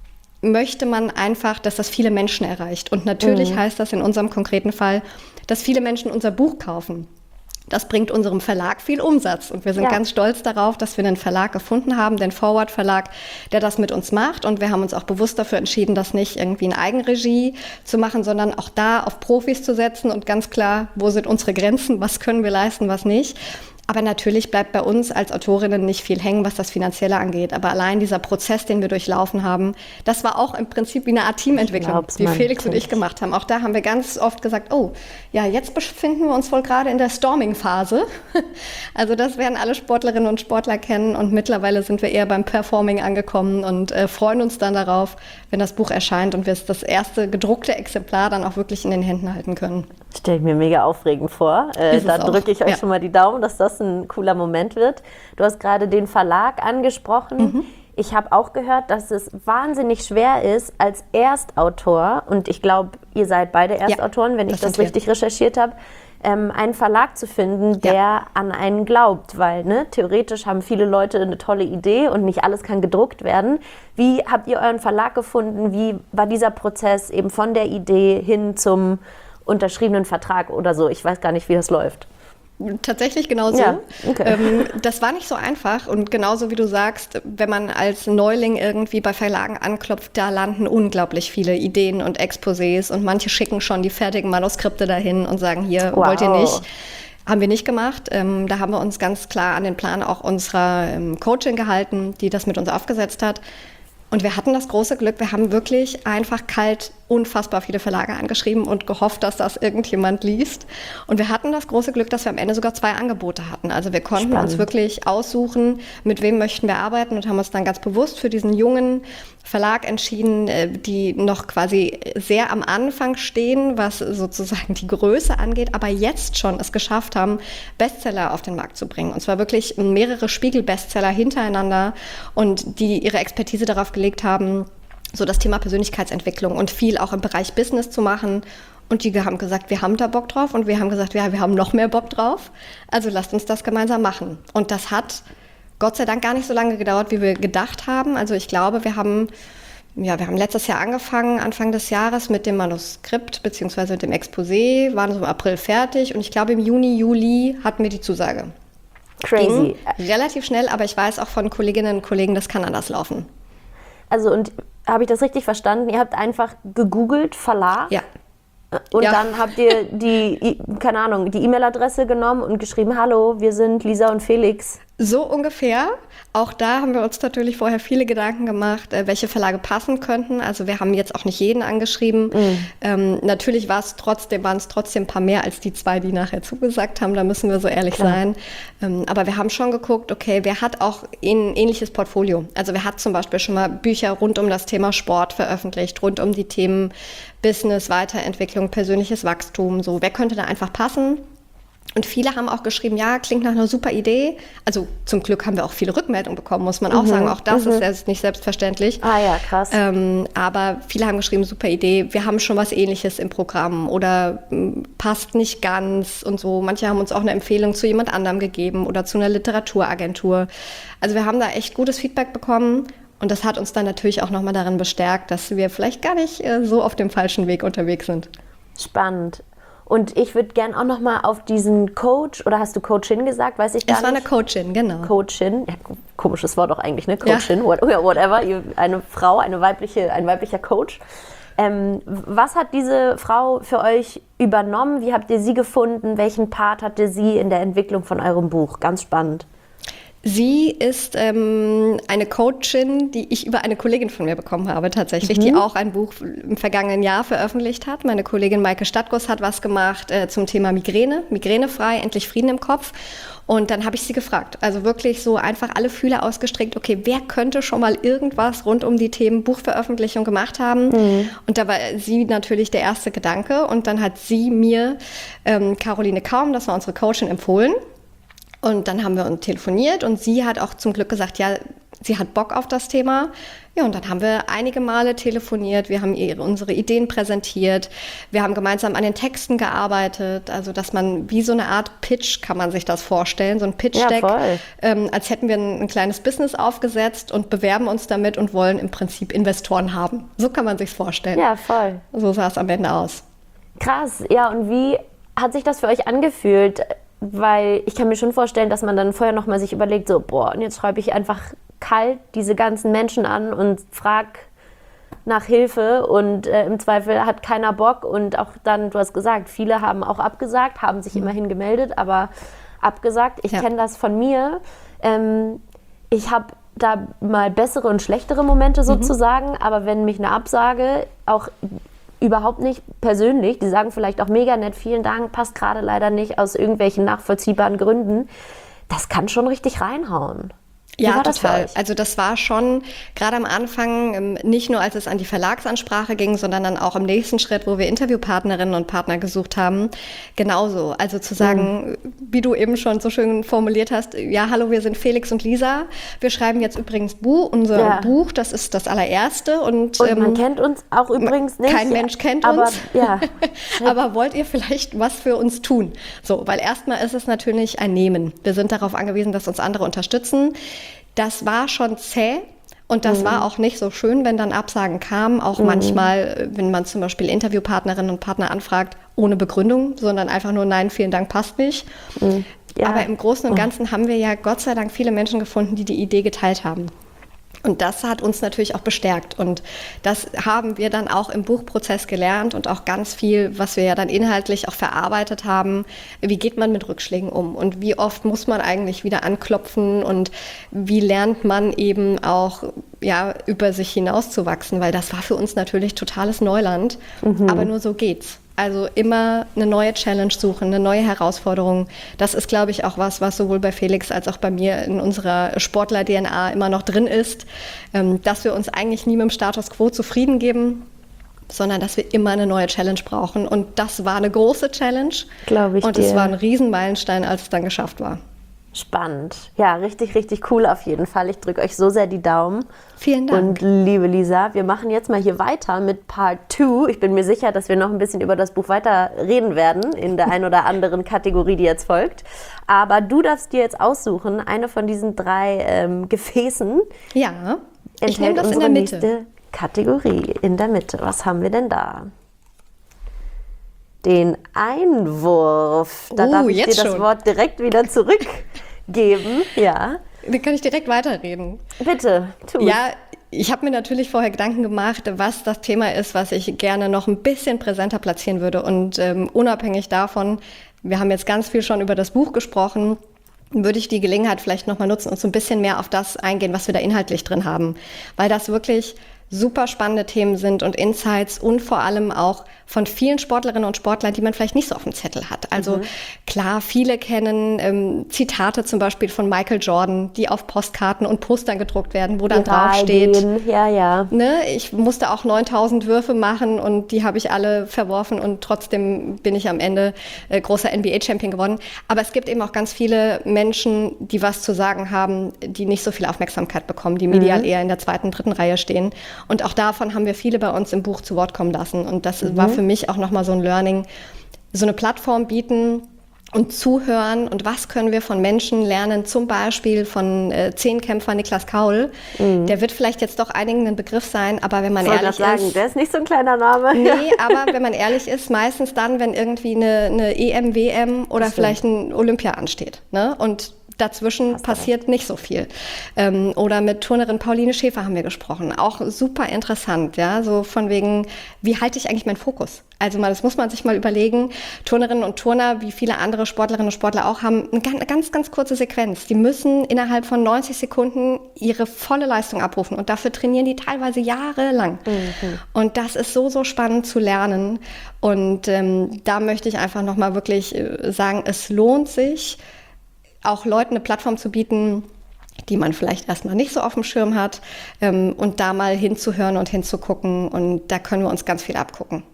möchte man einfach, dass das viele Menschen erreicht. Und natürlich mhm. heißt das in unserem konkreten Fall, dass viele Menschen unser Buch kaufen. Das bringt unserem Verlag viel Umsatz. Und wir sind ja. ganz stolz darauf, dass wir einen Verlag gefunden haben, den Forward Verlag, der das mit uns macht. Und wir haben uns auch bewusst dafür entschieden, das nicht irgendwie in Eigenregie zu machen, sondern auch da auf Profis zu setzen und ganz klar, wo sind unsere Grenzen, was können wir leisten, was nicht. Aber natürlich bleibt bei uns als Autorinnen nicht viel hängen, was das Finanzielle angeht. Aber allein dieser Prozess, den wir durchlaufen haben, das war auch im Prinzip wie eine Art Teamentwicklung, die Felix und ich gemacht haben. Auch da haben wir ganz oft gesagt, oh, ja, jetzt befinden wir uns wohl gerade in der Storming-Phase. Also das werden alle Sportlerinnen und Sportler kennen. Und mittlerweile sind wir eher beim Performing angekommen und äh, freuen uns dann darauf, wenn das Buch erscheint und wir das erste gedruckte Exemplar dann auch wirklich in den Händen halten können. Stelle ich mir mega aufregend vor. Äh, da drücke ich euch ja. schon mal die Daumen, dass das ein cooler Moment wird. Du hast gerade den Verlag angesprochen. Mhm. Ich habe auch gehört, dass es wahnsinnig schwer ist als Erstautor, und ich glaube, ihr seid beide Erstautoren, ja, wenn ich das, das richtig wir. recherchiert habe, ähm, einen Verlag zu finden, der ja. an einen glaubt. Weil ne, theoretisch haben viele Leute eine tolle Idee und nicht alles kann gedruckt werden. Wie habt ihr euren Verlag gefunden? Wie war dieser Prozess eben von der Idee hin zum unterschriebenen Vertrag oder so? Ich weiß gar nicht, wie das läuft. Tatsächlich genauso. Ja, okay. ähm, das war nicht so einfach, und genauso wie du sagst, wenn man als Neuling irgendwie bei Verlagen anklopft, da landen unglaublich viele Ideen und Exposés, und manche schicken schon die fertigen Manuskripte dahin und sagen, hier, wow. wollt ihr nicht? Haben wir nicht gemacht. Ähm, da haben wir uns ganz klar an den Plan auch unserer ähm, Coachin gehalten, die das mit uns aufgesetzt hat. Und wir hatten das große Glück, wir haben wirklich einfach kalt unfassbar viele Verlage angeschrieben und gehofft, dass das irgendjemand liest. Und wir hatten das große Glück, dass wir am Ende sogar zwei Angebote hatten. Also wir konnten Spannend. uns wirklich aussuchen, mit wem möchten wir arbeiten, und haben uns dann ganz bewusst für diesen jungen Verlag entschieden, die noch quasi sehr am Anfang stehen, was sozusagen die Größe angeht, aber jetzt schon es geschafft haben, Bestseller auf den Markt zu bringen. Und zwar wirklich mehrere Spiegel-Bestseller hintereinander, und die ihre Expertise darauf gelegt haben, so das Thema Persönlichkeitsentwicklung und viel auch im Bereich Business zu machen. Und die haben gesagt, wir haben da Bock drauf, und wir haben gesagt, ja, wir haben noch mehr Bock drauf. Also lasst uns das gemeinsam machen. Und das hat Gott sei Dank gar nicht so lange gedauert, wie wir gedacht haben. Also ich glaube, wir haben, ja, wir haben letztes Jahr angefangen, Anfang des Jahres, mit dem Manuskript bzw. mit dem Exposé, waren so im April fertig, und ich glaube, im Juni, Juli hatten wir die Zusage. Crazy. Ging relativ schnell, aber ich weiß auch von Kolleginnen und Kollegen, das kann anders laufen. Also, und habe ich das richtig verstanden? Ihr habt einfach gegoogelt, Verlag? Ja. Und ja. dann habt ihr die, keine Ahnung, die E-Mail-Adresse genommen und geschrieben, hallo, wir sind Lisa und Felix. So ungefähr. Auch da haben wir uns natürlich vorher viele Gedanken gemacht, welche Verlage passen könnten. Also wir haben jetzt auch nicht jeden angeschrieben. Mhm. Ähm, natürlich war es trotzdem, waren es trotzdem ein paar mehr als die zwei, die nachher zugesagt haben. Da müssen wir so ehrlich Klar. sein. Ähm, aber wir haben schon geguckt, okay, wer hat auch ein ähnliches Portfolio? Also wer hat zum Beispiel schon mal Bücher rund um das Thema Sport veröffentlicht, rund um die Themen Business, Weiterentwicklung, persönliches Wachstum. So, wer könnte da einfach passen? Und viele haben auch geschrieben, ja, klingt nach einer super Idee. Also zum Glück haben wir auch viele Rückmeldungen bekommen, muss man auch mhm. sagen. Auch das mhm. ist nicht selbstverständlich. Ah ja, krass. Ähm, aber viele haben geschrieben, super Idee, wir haben schon was Ähnliches im Programm oder m, passt nicht ganz und so. Manche haben uns auch eine Empfehlung zu jemand anderem gegeben oder zu einer Literaturagentur. Also wir haben da echt gutes Feedback bekommen. Und das hat uns dann natürlich auch nochmal darin bestärkt, dass wir vielleicht gar nicht äh, so auf dem falschen Weg unterwegs sind. Spannend. Und ich würde gerne auch noch mal auf diesen Coach, oder hast du Coachin gesagt, weiß ich gar nicht. Es war eine Coachin, genau. Coachin, ja, komisches Wort auch eigentlich, ne? Coachin, ja. whatever, eine Frau, eine weibliche, ein weiblicher Coach. Ähm, was hat diese Frau für euch übernommen? Wie habt ihr sie gefunden? Welchen Part hatte sie in der Entwicklung von eurem Buch? Ganz spannend. Sie ist ähm, eine Coachin, die ich über eine Kollegin von mir bekommen habe tatsächlich, mhm. die auch ein Buch im vergangenen Jahr veröffentlicht hat. Meine Kollegin Maike Stadtguss hat was gemacht äh, zum Thema Migräne, migränefrei, endlich Frieden im Kopf. Und dann habe ich sie gefragt, also wirklich so einfach alle Fühler ausgestreckt, okay, wer könnte schon mal irgendwas rund um die Themen Buchveröffentlichung gemacht haben? Mhm. Und da war sie natürlich der erste Gedanke. Und dann hat sie mir ähm, Caroline Kaum, das war unsere Coachin, empfohlen. Und dann haben wir uns telefoniert, und sie hat auch zum Glück gesagt, ja, sie hat Bock auf das Thema. Ja, und dann haben wir einige Male telefoniert, wir haben ihr unsere Ideen präsentiert, wir haben gemeinsam an den Texten gearbeitet, also dass man wie so eine Art Pitch, kann man sich das vorstellen, so ein Pitch-Deck, ja, ähm, als hätten wir ein, ein kleines Business aufgesetzt und bewerben uns damit und wollen im Prinzip Investoren haben. So kann man sich's vorstellen. Ja, voll. So sah es am Ende aus. Krass, ja, und wie hat sich das für euch angefühlt? Weil ich kann mir schon vorstellen, dass man dann vorher nochmal sich überlegt, so, boah, und jetzt schreibe ich einfach kalt diese ganzen Menschen an und frag nach Hilfe, und äh, im Zweifel hat keiner Bock, und auch dann, du hast gesagt, viele haben auch abgesagt, haben sich immerhin gemeldet, aber abgesagt. Ich Ja. kenne das von mir. Ähm, ich habe da mal bessere und schlechtere Momente sozusagen, mhm. aber wenn mich eine Absage auch überhaupt nicht persönlich, die sagen vielleicht auch mega nett, vielen Dank, passt gerade leider nicht aus irgendwelchen nachvollziehbaren Gründen, das kann schon richtig reinhauen. Wie Ja, war das total. bei euch? Also das war schon gerade am Anfang, ähm, nicht nur als es an die Verlagsansprache ging, sondern dann auch im nächsten Schritt, wo wir Interviewpartnerinnen und Partner gesucht haben, genauso. Also zu sagen, mhm. wie du eben schon so schön formuliert hast, ja, hallo, wir sind Felix und Lisa. Wir schreiben jetzt übrigens Buch, unser Ja. Buch, das ist das allererste. Und, Und ähm, man kennt uns auch übrigens nicht. Kein Mensch kennt aber, uns. Ja. Aber wollt ihr vielleicht was für uns tun? So, weil erstmal ist es natürlich ein Nehmen. Wir sind darauf angewiesen, dass uns andere unterstützen. Das war schon zäh und das mhm. war auch nicht so schön, wenn dann Absagen kamen. Auch mhm. manchmal, wenn man zum Beispiel Interviewpartnerinnen und Partner anfragt, ohne Begründung, sondern einfach nur nein, vielen Dank, passt nicht. Mhm. Ja. Aber im Großen und Ganzen oh. haben wir ja Gott sei Dank viele Menschen gefunden, die die Idee geteilt haben. Und das hat uns natürlich auch bestärkt. Und das haben wir dann auch im Buchprozess gelernt und auch ganz viel, was wir ja dann inhaltlich auch verarbeitet haben. Wie geht man mit Rückschlägen um? Und wie oft muss man eigentlich wieder anklopfen? Und wie lernt man eben auch, ja, über sich hinauszuwachsen? Weil das war für uns natürlich totales Neuland. Mhm. Aber nur so geht's. Also immer eine neue Challenge suchen, eine neue Herausforderung. Das ist, glaube ich, auch was, was sowohl bei Felix als auch bei mir in unserer Sportler-D N A immer noch drin ist, dass wir uns eigentlich nie mit dem Status quo zufrieden geben, sondern dass wir immer eine neue Challenge brauchen. Und das war eine große Challenge. Glaube ich Und dir. es war ein Riesenmeilenstein, als es dann geschafft war. Spannend. Ja, richtig, richtig cool auf jeden Fall. Ich drücke euch so sehr die Daumen. Vielen Dank. Und liebe Lisa, wir machen jetzt mal hier weiter mit Part zwei. Ich bin mir sicher, dass wir noch ein bisschen über das Buch weiter reden werden in der ein oder anderen Kategorie, die jetzt folgt. Aber du darfst dir jetzt aussuchen, eine von diesen drei ähm, Gefäßen. Ja, ich nehme das in der Mitte. Nächste Kategorie in der Mitte. Was haben wir denn da? Den Einwurf. Da oh, darf ich jetzt dir das schon. Wort direkt wieder zurückgeben. Ja. Dann kann ich direkt weiterreden. Bitte, tu es. Ja, ich habe mir natürlich vorher Gedanken gemacht, was das Thema ist, was ich gerne noch ein bisschen präsenter platzieren würde. Und ähm, unabhängig davon, wir haben jetzt ganz viel schon über das Buch gesprochen, würde ich die Gelegenheit vielleicht nochmal nutzen und so ein bisschen mehr auf das eingehen, was wir da inhaltlich drin haben. Weil das wirklich super spannende Themen sind und Insights und vor allem auch von vielen Sportlerinnen und Sportlern, die man vielleicht nicht so auf dem Zettel hat. Also mhm. klar, viele kennen ähm, Zitate zum Beispiel von Michael Jordan, die auf Postkarten und Postern gedruckt werden, wo dann draufsteht, ja, ja. Ne, ich musste auch neuntausend Würfe machen und die habe ich alle verworfen und trotzdem bin ich am Ende äh, großer N B A-Champion geworden. Aber es gibt eben auch ganz viele Menschen, die was zu sagen haben, die nicht so viel Aufmerksamkeit bekommen, die medial mhm. eher in der zweiten, dritten Reihe stehen. Und auch davon haben wir viele bei uns im Buch zu Wort kommen lassen. Und das mhm. war für mich auch nochmal so ein Learning, so eine Plattform bieten und zuhören. Und was können wir von Menschen lernen, zum Beispiel von äh, Zehnkämpfer Niklas Kaul. Mhm. Der wird vielleicht jetzt doch einigen ein Begriff sein, aber wenn man ich ehrlich sagen, ist... Der ist nicht so ein kleiner Name. Nee, aber wenn man ehrlich ist, meistens dann, wenn irgendwie eine, eine E M, W M oder vielleicht ein Olympia ansteht. Ne? Und dazwischen passiert nicht so viel. Ähm, oder mit Turnerin Pauline Schäfer haben wir gesprochen. Auch super interessant, ja, so von wegen, wie halte ich eigentlich meinen Fokus? Also mal, das muss man sich mal überlegen. Turnerinnen und Turner, wie viele andere Sportlerinnen und Sportler auch, haben eine ganz, ganz, ganz kurze Sequenz. Die müssen innerhalb von neunzig Sekunden ihre volle Leistung abrufen und dafür trainieren die teilweise jahrelang. Mhm. Und das ist so, so spannend zu lernen. Und ähm, da möchte ich einfach nochmal wirklich äh, sagen, es lohnt sich, auch Leuten eine Plattform zu bieten, die man vielleicht erstmal nicht so auf dem Schirm hat, ähm, und da mal hinzuhören und hinzugucken. Und da können wir uns ganz viel abgucken.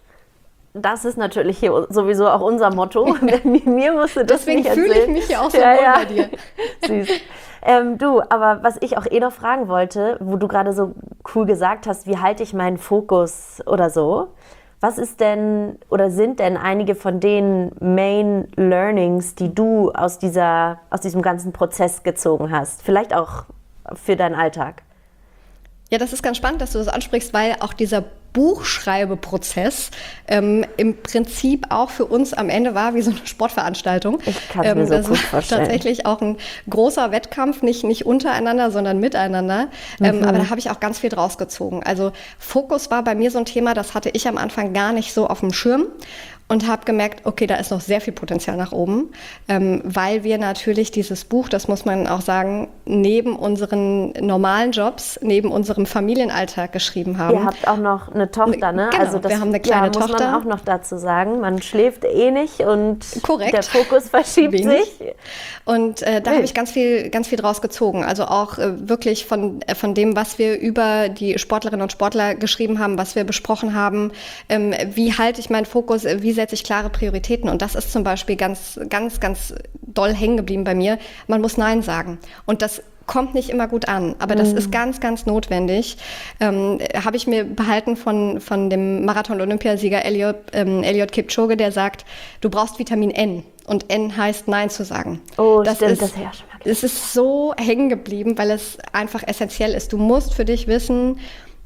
Das ist natürlich hier sowieso auch unser Motto. Mir musste das Deswegen nicht fühle ich mich hier auch so ja, wohl ja. bei dir. Süß. Ähm, du, aber was ich auch eh noch fragen wollte, wo du gerade so cool gesagt hast, wie halte ich meinen Fokus oder so? Was ist denn oder sind denn einige von den Main Learnings, die du aus dieser, aus diesem ganzen Prozess gezogen hast? Vielleicht auch für deinen Alltag? Ja, das ist ganz spannend, dass du das ansprichst, weil auch dieser Buchschreibeprozess ähm, im Prinzip auch für uns am Ende war wie so eine Sportveranstaltung. Ich kann es mir ähm, so das gut war vorstellen. Tatsächlich auch ein großer Wettkampf, nicht, nicht untereinander, sondern miteinander. Ähm, Mhm. aber da habe ich auch ganz viel draus gezogen. Also Fokus war bei mir so ein Thema, das hatte ich am Anfang gar nicht so auf dem Schirm. und habe gemerkt, okay, da ist noch sehr viel Potenzial nach oben, ähm, weil wir natürlich dieses Buch, das muss man auch sagen, neben unseren normalen Jobs, neben unserem Familienalltag geschrieben haben. Ihr habt auch noch eine Tochter, ne? Genau, also das, wir haben eine kleine ja, muss Tochter. Man auch noch dazu sagen, man schläft eh nicht und Korrekt. der Fokus verschiebt Wenig. sich. Und äh, da habe ich ganz viel, ganz viel draus gezogen. Also auch äh, wirklich von, äh, von dem, was wir über die Sportlerinnen und Sportler geschrieben haben, was wir besprochen haben, ähm, wie halte ich meinen Fokus, äh, wie setze ich klare Prioritäten. Und das ist zum Beispiel ganz, ganz, ganz doll hängen geblieben bei mir. Man muss Nein sagen. Und das kommt nicht immer gut an, aber das Mhm. ist ganz, ganz notwendig. Ähm, habe ich mir behalten von, von dem Marathon-Olympiasieger Eliud, ähm, Eliud Kipchoge, der sagt, du brauchst Vitamin N. Und N heißt Nein zu sagen. Oh, das stimmt, ist, das ja schon mal es ist so hängen geblieben, weil es einfach essentiell ist. Du musst für dich wissen,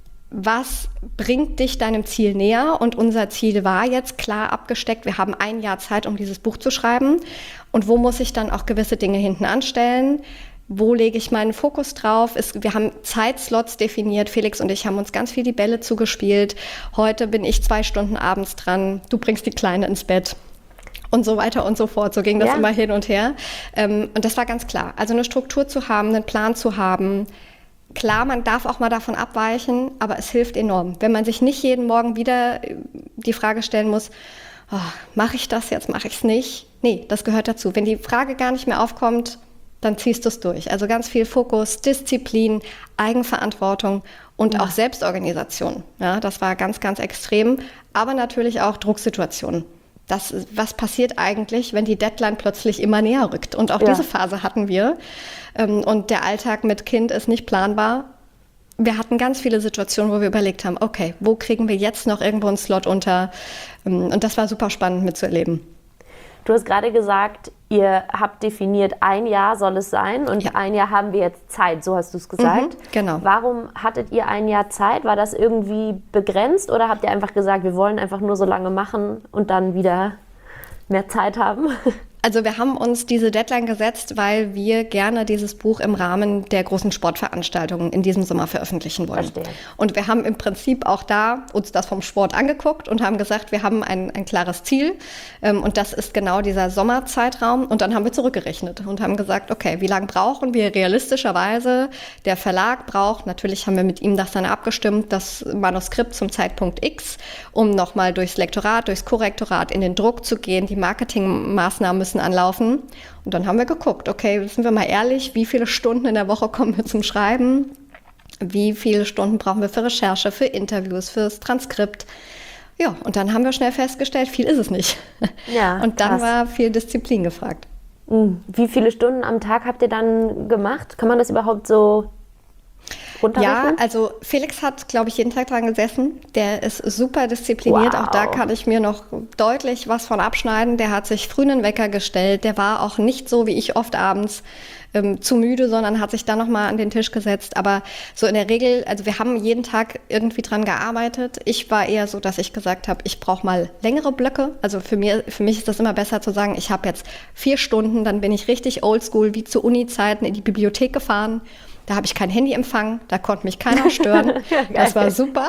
was bringt dich deinem Ziel näher? Und unser Ziel war jetzt klar abgesteckt. Wir haben ein Jahr Zeit, um dieses Buch zu schreiben. Und wo muss ich dann auch gewisse Dinge hinten anstellen? Wo lege ich meinen Fokus drauf? Es, wir haben Zeitslots definiert. Felix und ich haben uns ganz viel die Bälle zugespielt. Heute bin ich zwei Stunden abends dran. Du bringst die Kleine ins Bett. Und so weiter und so fort. So ging das Ja. immer hin und her. Ähm, und das war ganz klar. Also eine Struktur zu haben, einen Plan zu haben. Klar, man darf auch mal davon abweichen, aber es hilft enorm. Wenn man sich nicht jeden Morgen wieder die Frage stellen muss, oh, mache ich das jetzt, mache ich es nicht? Nee, das gehört dazu. Wenn die Frage gar nicht mehr aufkommt, dann ziehst du es durch. Also ganz viel Fokus, Disziplin, Eigenverantwortung und Ja. auch Selbstorganisation. Ja, das war ganz, ganz extrem. Aber natürlich auch Drucksituationen. Das, was passiert eigentlich, wenn die Deadline plötzlich immer näher rückt? Und auch Ja. diese Phase hatten wir. Ähm, Und der Alltag mit Kind ist nicht planbar. Wir hatten ganz viele Situationen, wo wir überlegt haben, okay, wo kriegen wir jetzt noch irgendwo einen Slot unter? Ähm, Und das war super spannend mitzuerleben. Du hast gerade gesagt, ihr habt definiert, ein Jahr soll es sein und Ja. ein Jahr haben wir jetzt Zeit, so hast du es gesagt. Mhm, genau. Warum hattet ihr ein Jahr Zeit? War das irgendwie begrenzt oder habt ihr einfach gesagt, wir wollen einfach nur so lange machen und dann wieder mehr Zeit haben? Also wir haben uns diese Deadline gesetzt, weil wir gerne dieses Buch im Rahmen der großen Sportveranstaltungen in diesem Sommer veröffentlichen wollen. Verstehe. Und wir haben im Prinzip auch da uns das vom Sport angeguckt und haben gesagt, wir haben ein, ein klares Ziel ähm, und das ist genau dieser Sommerzeitraum. Und dann haben wir zurückgerechnet und haben gesagt, okay, wie lange brauchen wir realistischerweise? Der Verlag braucht, natürlich haben wir mit ihm das dann abgestimmt, das Manuskript zum Zeitpunkt X, um nochmal durchs Lektorat, durchs Korrektorat in den Druck zu gehen. Die Marketingmaßnahmen müssen anlaufen. Und dann haben wir geguckt, okay, sind wir mal ehrlich, wie viele Stunden in der Woche kommen wir zum Schreiben? Wie viele Stunden brauchen wir für Recherche, für Interviews, fürs Transkript? Ja, und dann haben wir schnell festgestellt, viel ist es nicht. Ja, und dann krass. war viel Disziplin gefragt. Wie viele Stunden am Tag habt ihr dann gemacht? Kann man das überhaupt so runterrechnen? Ja, also Felix hat, glaube ich, jeden Tag dran gesessen. Der ist super diszipliniert. Wow. Auch da kann ich mir noch deutlich was von abschneiden. Der hat sich früh einen Wecker gestellt. Der war auch nicht so wie ich oft abends ähm, zu müde, sondern hat sich dann nochmal an den Tisch gesetzt. Aber so in der Regel, also wir haben jeden Tag irgendwie dran gearbeitet. Ich war eher so, dass ich gesagt habe, ich brauche mal längere Blöcke. Also für, mir, für mich ist das immer besser zu sagen, ich habe jetzt vier Stunden, dann bin ich richtig oldschool, wie zu Uni-Zeiten in die Bibliothek gefahren. Da habe ich kein Handyempfang, da konnte mich keiner stören. Das war super.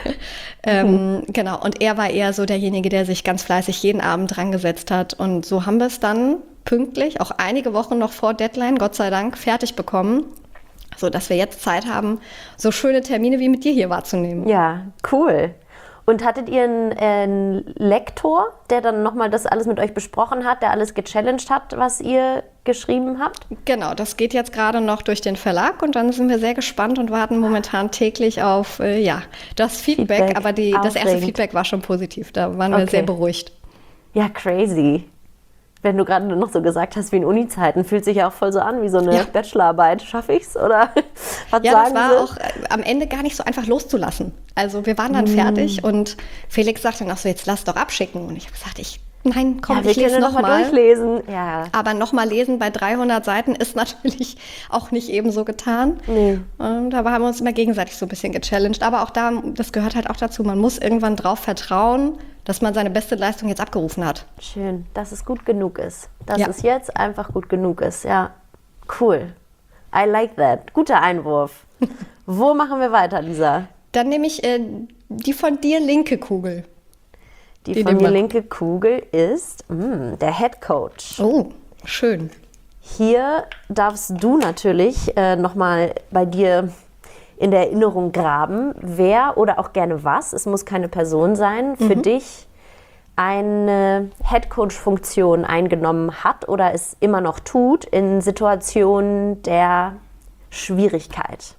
ähm, genau, und er war eher so derjenige, der sich ganz fleißig jeden Abend dran gesetzt hat. Und so haben wir es dann pünktlich, auch einige Wochen noch vor Deadline, Gott sei Dank, fertig bekommen, sodass wir jetzt Zeit haben, so schöne Termine wie mit dir hier wahrzunehmen. Ja, cool. Und hattet ihr einen, äh, einen Lektor, der dann nochmal das alles mit euch besprochen hat, der alles gechallenged hat, was ihr geschrieben habt? Genau, das geht jetzt gerade noch durch den Verlag und dann sind wir sehr gespannt und warten momentan täglich auf äh, ja, das Feedback. Feedback, Aber die, das erste aufregend. Feedback war schon positiv, da waren wir Okay. sehr beruhigt. Ja, crazy. Wenn du gerade noch so gesagt hast wie in Uni-Zeiten, fühlt sich ja auch voll so an wie so eine Ja. Bachelorarbeit. Schaffe ich's? Oder was Ja, sagen das war Sie? auch äh, am Ende gar nicht so einfach loszulassen. Also wir waren dann fertig und Felix sagte noch so, jetzt lass doch abschicken. Und ich habe gesagt, ich, nein, komm, Ja, wir ich lese können noch noch mal mal. durchlesen. Ja. Aber nochmal lesen bei dreihundert Seiten ist natürlich auch nicht ebenso getan. Nee. Und da haben wir uns immer gegenseitig so ein bisschen gechallenged. Aber auch da, das gehört halt auch dazu, man muss irgendwann drauf vertrauen, dass man seine beste Leistung jetzt abgerufen hat. Schön, dass es gut genug ist. Dass Ja. es jetzt einfach gut genug ist. Ja, cool. I like that. Guter Einwurf. Wo machen wir weiter, Lisa? Dann nehme ich äh, die von dir linke Kugel. Die, Die von nehmen mir wir. linke Kugel ist mm, der Head Coach. Oh, schön. Hier darfst du natürlich äh, nochmal bei dir in der Erinnerung graben, wer oder auch gerne was, es muss keine Person sein, für Mhm. dich eine Head-Coach-Funktion eingenommen hat oder es immer noch tut in Situationen der Schwierigkeit.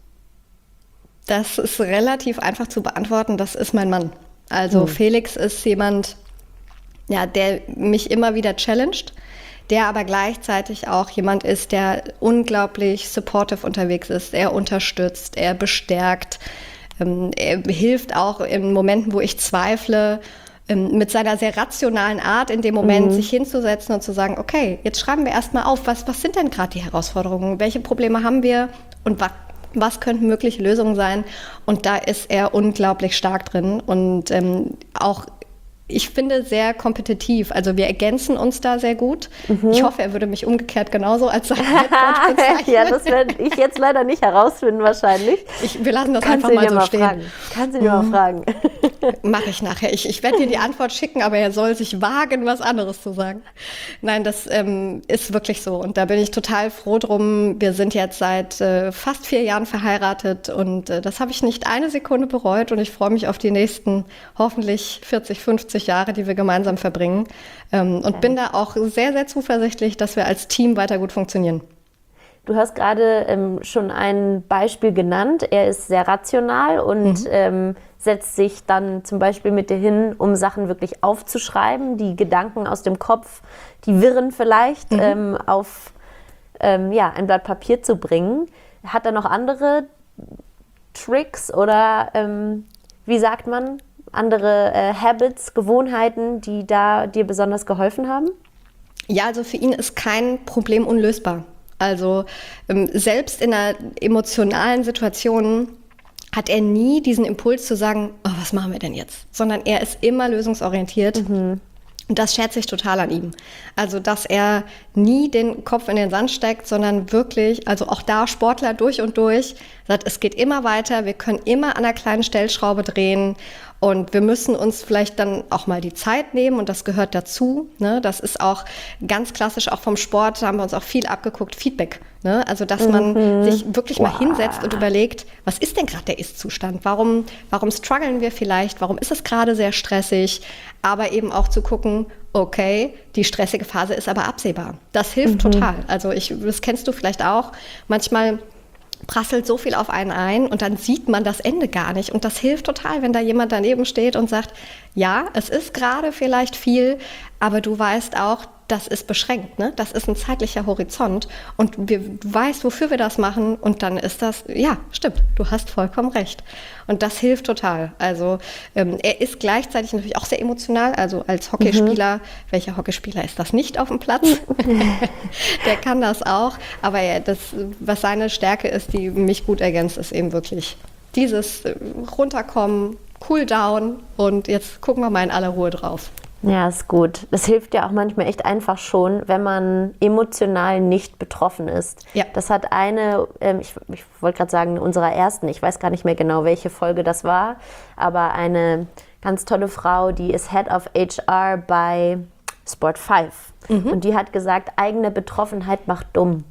Das ist relativ einfach zu beantworten. Das ist mein Mann. Also Hm. Felix ist jemand, ja, der mich immer wieder challenged, der aber gleichzeitig auch jemand ist, der unglaublich supportive unterwegs ist. Er unterstützt, er bestärkt, ähm, er hilft auch in Momenten, wo ich zweifle, ähm, mit seiner sehr rationalen Art in dem Moment sich hinzusetzen und zu sagen, okay, jetzt schreiben wir erstmal auf, was, was sind denn gerade die Herausforderungen, welche Probleme haben wir und was was könnten mögliche Lösungen sein? Und da ist er unglaublich stark drin und ähm, auch, ich finde, sehr kompetitiv. Also wir ergänzen uns da sehr gut. Ich hoffe, er würde mich umgekehrt genauso als seinen Headcoach bezeichnen. Ja, das werde ich jetzt leider nicht herausfinden wahrscheinlich. Ich, wir lassen das Kannst einfach du ihn mal ja so mal stehen. fragen. Kannst du ihn mal fragen. Mache ich nachher. Ich, ich werde dir die Antwort schicken, aber er soll sich wagen, was anderes zu sagen. Nein, das ähm, ist wirklich so. Und da bin ich total froh drum. Wir sind jetzt seit äh, fast vier Jahren verheiratet und äh, das habe ich nicht eine Sekunde bereut. Und ich freue mich auf die nächsten hoffentlich vierzig, fünfzig Jahre, die wir gemeinsam verbringen. Ähm, und bin da auch sehr, sehr zuversichtlich, dass wir als Team weiter gut funktionieren. Du hast gerade ähm, schon ein Beispiel genannt. Er ist sehr rational und ähm, setzt sich dann zum Beispiel mit dir hin, um Sachen wirklich aufzuschreiben, die Gedanken aus dem Kopf, die Wirren vielleicht, ähm, auf ähm, ja, ein Blatt Papier zu bringen. Hat er noch andere Tricks oder ähm, wie sagt man, andere äh, Habits, Gewohnheiten, die da dir besonders geholfen haben? Ja, also für ihn ist kein Problem unlösbar. Also ähm, selbst in einer emotionalen Situation hat er nie diesen Impuls zu sagen, oh, was machen wir denn jetzt? Sondern er ist immer lösungsorientiert. Und das schätze ich total an ihm. Also, dass er nie den Kopf in den Sand steckt, sondern wirklich, also auch da Sportler durch und durch, sagt, es geht immer weiter, wir können immer an einer kleinen Stellschraube drehen und wir müssen uns vielleicht dann auch mal die Zeit nehmen und das gehört dazu. Ne? Das ist auch ganz klassisch, auch vom Sport, da haben wir uns auch viel abgeguckt, Feedback. Ne? Also, dass man sich wirklich mal hinsetzt und überlegt, was ist denn gerade der Ist-Zustand? Warum, warum strugglen wir vielleicht? Warum ist es gerade sehr stressig? Aber eben auch zu gucken, okay, die stressige Phase ist aber absehbar. Das hilft total. Also ich, das kennst du vielleicht auch. Manchmal prasselt so viel auf einen ein und dann sieht man das Ende gar nicht. Und das hilft total, wenn da jemand daneben steht und sagt, ja, es ist gerade vielleicht viel, aber du weißt auch, das ist beschränkt, ne? Das ist ein zeitlicher Horizont und wir, du weißt, wofür wir das machen und dann ist das, ja, stimmt, du hast vollkommen recht. Und das hilft total. Also ähm, er ist gleichzeitig natürlich auch sehr emotional, also als Hockeyspieler, welcher Hockeyspieler ist das nicht auf dem Platz? Der kann das auch, aber er, das, was seine Stärke ist, die mich gut ergänzt, ist eben wirklich dieses äh, Runterkommen, Cool down und jetzt gucken wir mal in aller Ruhe drauf. Ja, ist gut. Das hilft ja auch manchmal echt einfach schon, wenn man emotional nicht betroffen ist. Ja. Das hat eine, ähm, ich, ich wollte gerade sagen, unserer ersten, ich weiß gar nicht mehr genau, welche Folge das war, aber eine ganz tolle Frau, die ist Head of H R bei Sport fünf. Mhm. Und die hat gesagt, eigene Betroffenheit macht dumm.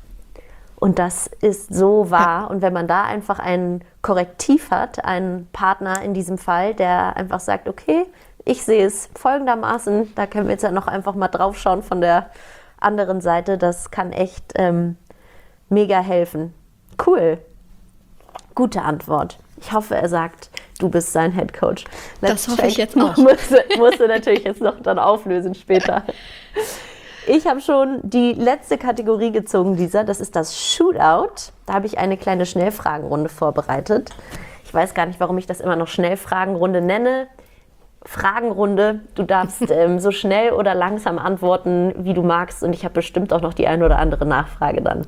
Und das ist so wahr. Ja. Und wenn man da einfach ein Korrektiv hat, einen Partner in diesem Fall, der einfach sagt, okay, ich sehe es folgendermaßen, da können wir jetzt ja noch einfach mal drauf schauen von der anderen Seite, das kann echt ähm, mega helfen. Cool. Gute Antwort. Ich hoffe, er sagt, du bist sein Headcoach. Das hoffe ich jetzt auch. Musst, musst du natürlich jetzt noch dann auflösen später. Ich habe schon die letzte Kategorie gezogen, Lisa. Das ist das Shootout. Da habe ich eine kleine Schnellfragenrunde vorbereitet. Ich weiß gar nicht, warum ich das immer noch Schnellfragenrunde nenne. Fragenrunde. Du darfst ähm, so schnell oder langsam antworten, wie du magst. Und ich habe bestimmt auch noch die eine oder andere Nachfrage dann.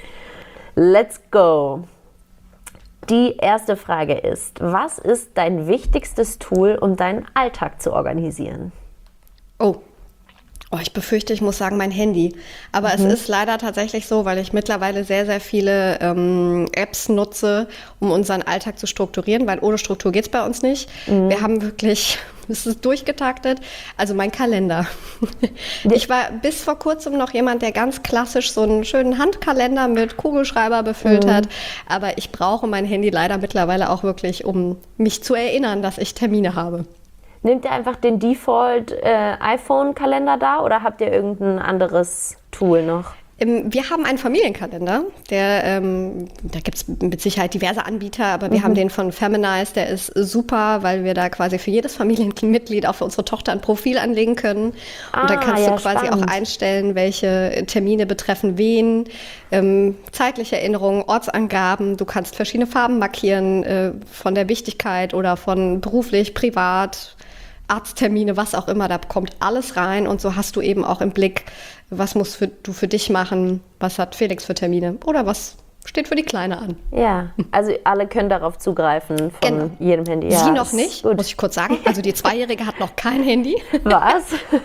Let's go. Die erste Frage ist, was ist dein wichtigstes Tool, um deinen Alltag zu organisieren? Oh. Oh, ich befürchte, ich muss sagen, mein Handy. Aber mhm. es ist leider tatsächlich so, weil ich mittlerweile sehr, sehr viele ähm, Apps nutze, um unseren Alltag zu strukturieren, weil ohne Struktur geht es bei uns nicht. Mhm. Wir haben wirklich Es ist durchgetaktet. Also mein Kalender. Ich war bis vor kurzem noch jemand, der ganz klassisch so einen schönen Handkalender mit Kugelschreiber befüllt mhm. hat. Aber ich brauche mein Handy leider mittlerweile auch wirklich, um mich zu erinnern, dass ich Termine habe. Nehmt ihr einfach den Default äh, iPhone-Kalender da oder habt ihr irgendein anderes Tool noch? Wir haben einen Familienkalender, der, ähm, da gibt es mit Sicherheit diverse Anbieter, aber wir mhm. haben den von Feminize, der ist super, weil wir da quasi für jedes Familienmitglied, auch für unsere Tochter, ein Profil anlegen können. Ah, und da kannst ja, du quasi spannend. auch einstellen, welche Termine betreffen wen, ähm, zeitliche Erinnerungen, Ortsangaben. Du kannst verschiedene Farben markieren, äh, von der Wichtigkeit oder von beruflich, privat, Arzttermine, was auch immer, da kommt alles rein und so hast du eben auch im Blick, was musst für, du für dich machen, was hat Felix für Termine oder was steht für die Kleine an. Ja, also alle können darauf zugreifen von genau. jedem Handy. Ja, sie noch nicht, gut. muss ich kurz sagen. Also die Zweijährige hat noch kein Handy. Was?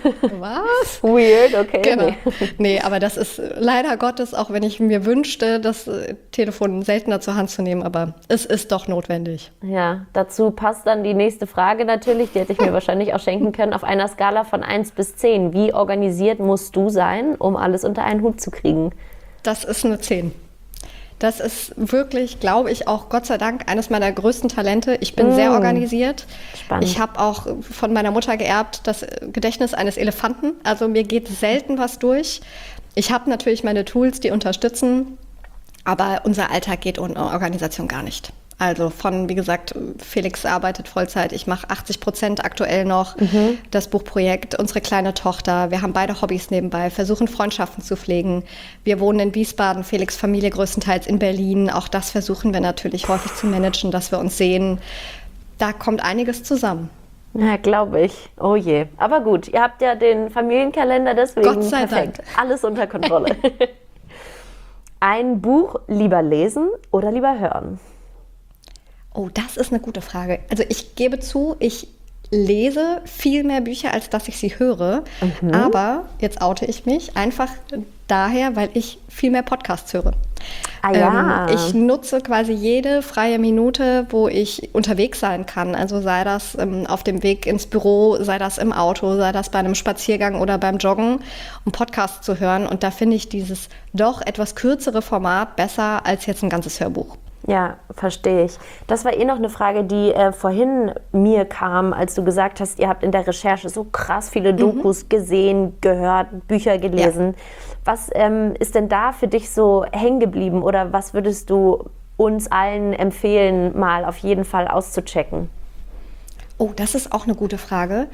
Was? Weird, okay. Genau. Nee. nee, aber das ist leider Gottes, auch wenn ich mir wünschte, das Telefon seltener zur Hand zu nehmen, aber es ist doch notwendig. Ja, dazu passt dann die nächste Frage natürlich, die hätte ich mir wahrscheinlich auch schenken können. Auf einer Skala von eins bis zehn, wie organisiert musst du sein, um alles unter einen Hut zu kriegen? Das ist eine zehn. Das ist wirklich, glaube ich, auch Gott sei Dank eines meiner größten Talente. Ich bin mm. sehr organisiert. Spannend. Ich habe auch von meiner Mutter geerbt das Gedächtnis eines Elefanten. Also mir geht selten was durch. Ich habe natürlich meine Tools, die unterstützen, aber unser Alltag geht ohne Organisation gar nicht. Also von, wie gesagt, Felix arbeitet Vollzeit, ich mache achtzig Prozent aktuell noch, mhm. das Buchprojekt, unsere kleine Tochter, wir haben beide Hobbys nebenbei, versuchen Freundschaften zu pflegen. Wir wohnen in Wiesbaden, Felix' Familie größtenteils in Berlin, auch das versuchen wir natürlich häufig zu managen, dass wir uns sehen. Da kommt einiges zusammen. Ja, glaube ich. Oh je. Aber gut, ihr habt ja den Familienkalender, deswegen Gott sei perfekt. Dank. Alles unter Kontrolle. Ein Buch lieber lesen oder lieber hören? Oh, das ist eine gute Frage. Also ich gebe zu, ich lese viel mehr Bücher, als dass ich sie höre. Mhm. Aber, jetzt oute ich mich, einfach daher, weil ich viel mehr Podcasts höre. Ah, ja. ähm, ich nutze quasi jede freie Minute, wo ich unterwegs sein kann. Also sei das ähm, auf dem Weg ins Büro, sei das im Auto, sei das bei einem Spaziergang oder beim Joggen, um Podcasts zu hören. Und da finde ich dieses doch etwas kürzere Format besser als jetzt ein ganzes Hörbuch. Ja, verstehe ich. Das war eh noch eine Frage, die äh, vorhin mir kam, als du gesagt hast, ihr habt in der Recherche so krass viele Dokus mhm. gesehen, gehört, Bücher gelesen. Ja. Was ähm, ist denn da für dich so hängen geblieben oder was würdest du uns allen empfehlen, mal auf jeden Fall auszuchecken? Oh, das ist auch eine gute Frage.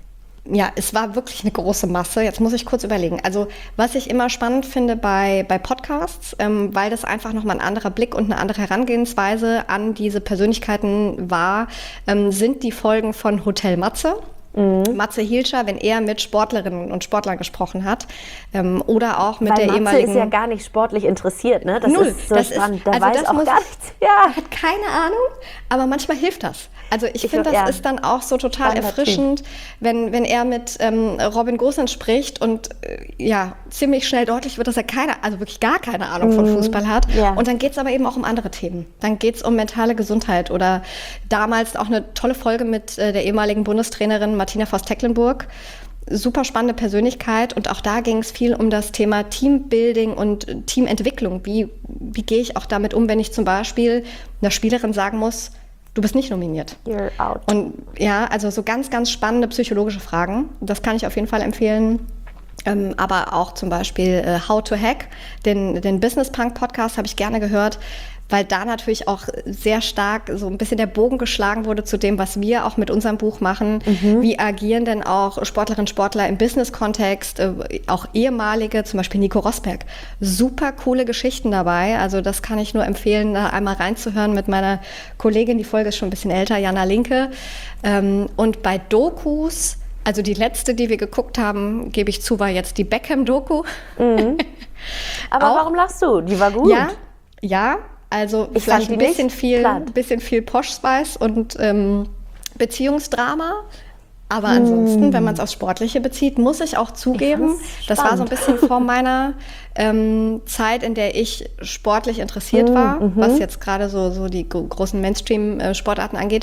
Ja, es war wirklich eine große Masse. Jetzt muss ich kurz überlegen. Also was ich immer spannend finde bei, bei Podcasts, ähm, weil das einfach nochmal ein anderer Blick und eine andere Herangehensweise an diese Persönlichkeiten war, ähm, sind die Folgen von Hotel Matze. Mhm. Matze Hilscher, wenn er mit Sportlerinnen und Sportlern gesprochen hat ähm, oder auch mit Weil der Matze ehemaligen... ist ja gar nicht sportlich interessiert, ne? Das Null. ist so das spannend, ist, der also weiß das auch muss, gar nichts. Ja. Er hat keine Ahnung, aber manchmal hilft das. Also ich, ich finde, das ja. ist dann auch so total Spannender erfrischend, wenn, wenn er mit ähm, Robin Gosens spricht und äh, ja, ziemlich schnell deutlich wird, dass er keine, also wirklich gar keine Ahnung von Fußball hat. Ja. Und dann geht es aber eben auch um andere Themen. Dann geht es um mentale Gesundheit oder damals auch eine tolle Folge mit äh, der ehemaligen Bundestrainerin Martina Voss-Tecklenburg. Super spannende Persönlichkeit und auch da ging es viel um das Thema Teambuilding und Teamentwicklung. Wie, wie gehe ich auch damit um, wenn ich zum Beispiel einer Spielerin sagen muss, du bist nicht nominiert. You're out. Und ja, also so ganz, ganz spannende psychologische Fragen. Das kann ich auf jeden Fall empfehlen. Ähm, aber auch zum Beispiel äh, How to Hack, den, den Business Punk Podcast habe ich gerne gehört, weil da natürlich auch sehr stark so ein bisschen der Bogen geschlagen wurde zu dem, was wir auch mit unserem Buch machen. Mhm. Wie agieren denn auch Sportlerinnen und Sportler im Business-Kontext, äh, auch ehemalige, zum Beispiel Nico Rosberg. Super coole Geschichten dabei. Also das kann ich nur empfehlen, da einmal reinzuhören mit meiner Kollegin. Die Folge ist schon ein bisschen älter, Jana Linke. Ähm, und bei Dokus, also die letzte, die wir geguckt haben, gebe ich zu, war jetzt die Beckham-Doku. Mhm. Aber auch, warum lachst du? Die war gut. Ja, ja. Also ich vielleicht ein bisschen viel, bisschen viel Posh-Spice und ähm, Beziehungsdrama. Aber mm. ansonsten, wenn man es aufs Sportliche bezieht, muss ich auch zugeben, das war so ein bisschen vor meiner ähm, Zeit, in der ich sportlich interessiert war, mm, was jetzt gerade so, so die großen Mainstream-Sportarten angeht.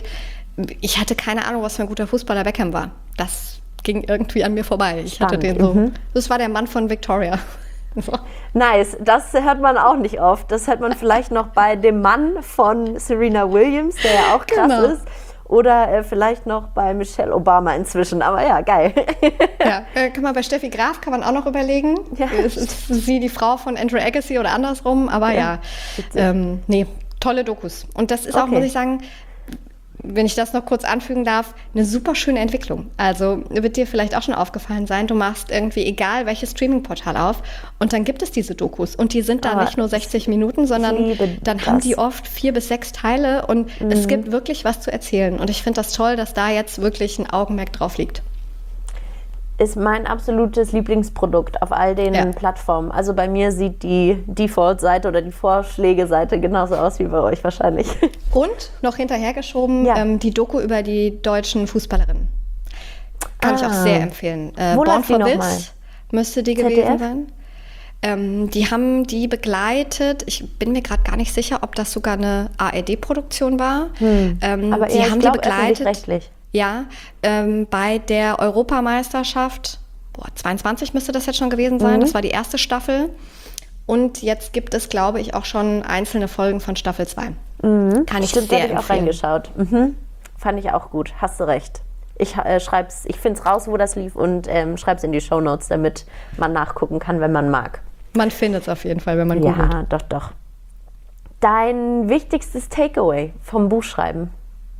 ich hatte keine Ahnung, was für ein guter Fußballer Beckham war. Das ging irgendwie an mir vorbei. Ich Spannend. hatte den so, Mhm. das war der Mann von Victoria. So. Nice, das hört man auch nicht oft. Das hört man vielleicht noch bei dem Mann von Serena Williams, der ja auch krass Genau. ist. Oder äh, vielleicht noch bei Michelle Obama inzwischen. Aber ja, geil. Ja, äh, kann man bei Steffi Graf kann man auch noch überlegen. Ja. Ist, ist sie die Frau von Andrew Agassi oder andersrum? Aber ja, witzig. ähm, nee, tolle Dokus. Und das ist auch, Okay. muss ich sagen, wenn ich das noch kurz anfügen darf, eine super schöne Entwicklung. Also wird dir vielleicht auch schon aufgefallen sein, du machst irgendwie egal welches Streaming-Portal auf und dann gibt es diese Dokus und die sind dann Aber nicht nur sechzig Minuten, sondern liebe dann haben das. die oft vier bis sechs Teile und es gibt wirklich was zu erzählen. Und ich finde das toll, dass da jetzt wirklich ein Augenmerk drauf liegt. Ist mein absolutes Lieblingsprodukt auf all den Ja. Plattformen. Also bei mir sieht die Default-Seite oder die Vorschläge-Seite genauso aus wie bei euch wahrscheinlich. Und noch hinterhergeschoben, Ja. ähm, die Doku über die deutschen Fußballerinnen. Kann ich auch Ah. sehr empfehlen. Äh, Wo Born läuft die for noch This mal? müsste die Z D F? gewesen sein. Ähm, die haben die begleitet. Ich bin mir gerade gar nicht sicher, ob das sogar eine A R D-Produktion war. Ähm, Aber die eher, haben ich die glaub, begleitet. öffentlich-rechtlich. Ja, ähm, bei der Europameisterschaft, boah, zweiundzwanzig müsste das jetzt schon gewesen sein. Mhm. Das war die erste Staffel. Und jetzt gibt es, glaube ich, auch schon einzelne Folgen von Staffel zwei. Kann ich Stimmt, da sehr habe ich auch empfehlen. reingeschaut. Mhm. Fand ich auch gut. Hast du recht. Ich äh, schreib's, ich finde es raus, wo das lief und ähm, schreib's in die Shownotes, damit man nachgucken kann, wenn man mag. Man findet es auf jeden Fall, wenn man googelt. Ja, doch, doch. Dein wichtigstes Takeaway vom Buchschreiben?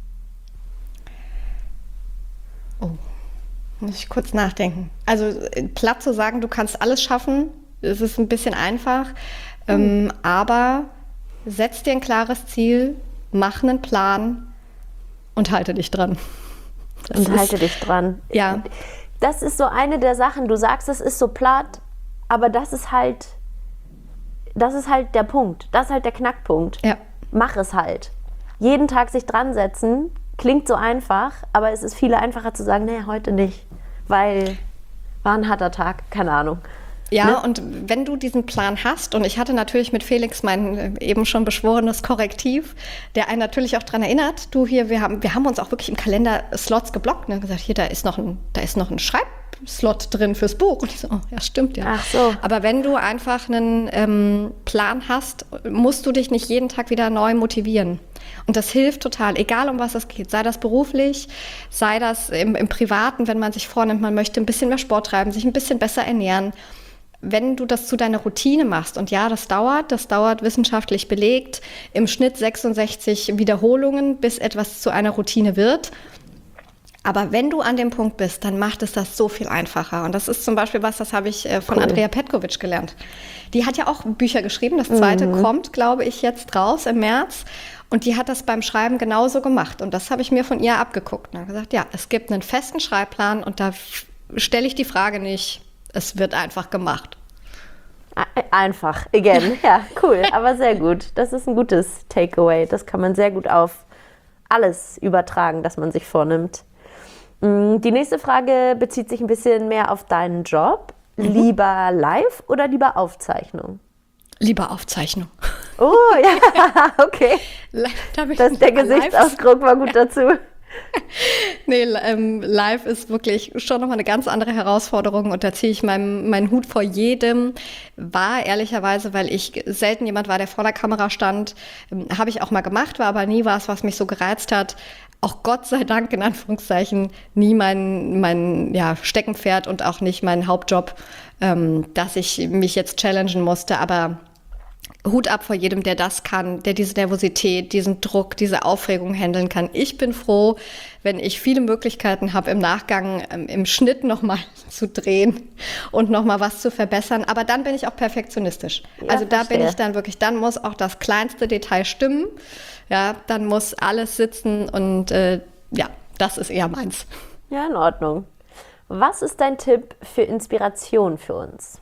Muss ich kurz nachdenken. Also äh, platt zu sagen, du kannst alles schaffen, es ist ein bisschen einfach, ähm, aber setz dir ein klares Ziel, mach einen Plan und halte dich dran. Das Und ist- halte dich dran. Ja. Das ist so eine der Sachen, du sagst, es ist so platt, aber das ist halt, das ist halt der Punkt. Das ist halt der Knackpunkt. Ja. Mach es halt. Jeden Tag sich dran setzen, klingt so einfach, aber es ist viel einfacher zu sagen, nee, heute nicht, weil war ein harter Tag, keine Ahnung. Ja, Ne? und wenn du diesen Plan hast, und ich hatte natürlich mit Felix mein äh, eben schon beschworenes Korrektiv, der einen natürlich auch daran erinnert, du hier, wir haben, wir haben uns auch wirklich im Kalender Slots geblockt, ne, gesagt, hier, da ist noch ein, da ist noch ein Schreibslot drin fürs Buch. Und ich so, oh, ja, stimmt ja. Ach so. Aber wenn du einfach einen ähm, Plan hast, musst du dich nicht jeden Tag wieder neu motivieren. Und das hilft total, egal um was es geht. Sei das beruflich, sei das im, im Privaten, wenn man sich vornimmt, man möchte ein bisschen mehr Sport treiben, sich ein bisschen besser ernähren. Wenn du das zu deiner Routine machst, und ja, das dauert, das dauert wissenschaftlich belegt, im Schnitt sechsundsechzig Wiederholungen, bis etwas zu einer Routine wird. Aber wenn du an dem Punkt bist, dann macht es das so viel einfacher. Und das ist zum Beispiel was, das habe ich äh, von Cool. Andrea Petkovic gelernt. Die hat ja auch Bücher geschrieben. Das zweite kommt, glaube ich, jetzt raus im März. Und die hat das beim Schreiben genauso gemacht. Und das habe ich mir von ihr abgeguckt. Und habe gesagt, ja, es gibt einen festen Schreibplan und da f- stelle ich die Frage nicht. Es wird einfach gemacht. Einfach, again. Ja, cool, aber sehr gut. Das ist ein gutes Takeaway. Das kann man sehr gut auf alles übertragen, das man sich vornimmt. Mm, Die nächste Frage bezieht sich ein bisschen mehr auf deinen Job. Lieber live oder lieber Aufzeichnung? Lieber Aufzeichnung. Oh, ja, okay. Da bin ich Das, der live. Gesichtsausdruck war gut dazu. Nee, ähm, live ist wirklich schon nochmal eine ganz andere Herausforderung und da ziehe ich meinen, meinen Hut vor jedem. War ehrlicherweise, weil ich selten jemand war, der vor der Kamera stand, ähm, habe ich auch mal gemacht, war aber nie was, was mich so gereizt hat. Auch Gott sei Dank, in Anführungszeichen, nie mein, mein ja, Steckenpferd und auch nicht mein Hauptjob, ähm, dass ich mich jetzt challengen musste, aber Hut ab vor jedem, der das kann, der diese Nervosität, diesen Druck, diese Aufregung handeln kann. Ich bin froh, wenn ich viele Möglichkeiten habe, im Nachgang ähm, im Schnitt nochmal zu drehen und nochmal was zu verbessern. Aber dann bin ich auch perfektionistisch. Ja, also da verstehe. bin ich dann wirklich, dann muss auch das kleinste Detail stimmen. Ja, dann muss alles sitzen und äh, ja, das ist eher meins. Ja, in Ordnung. Was ist dein Tipp für Inspiration für uns?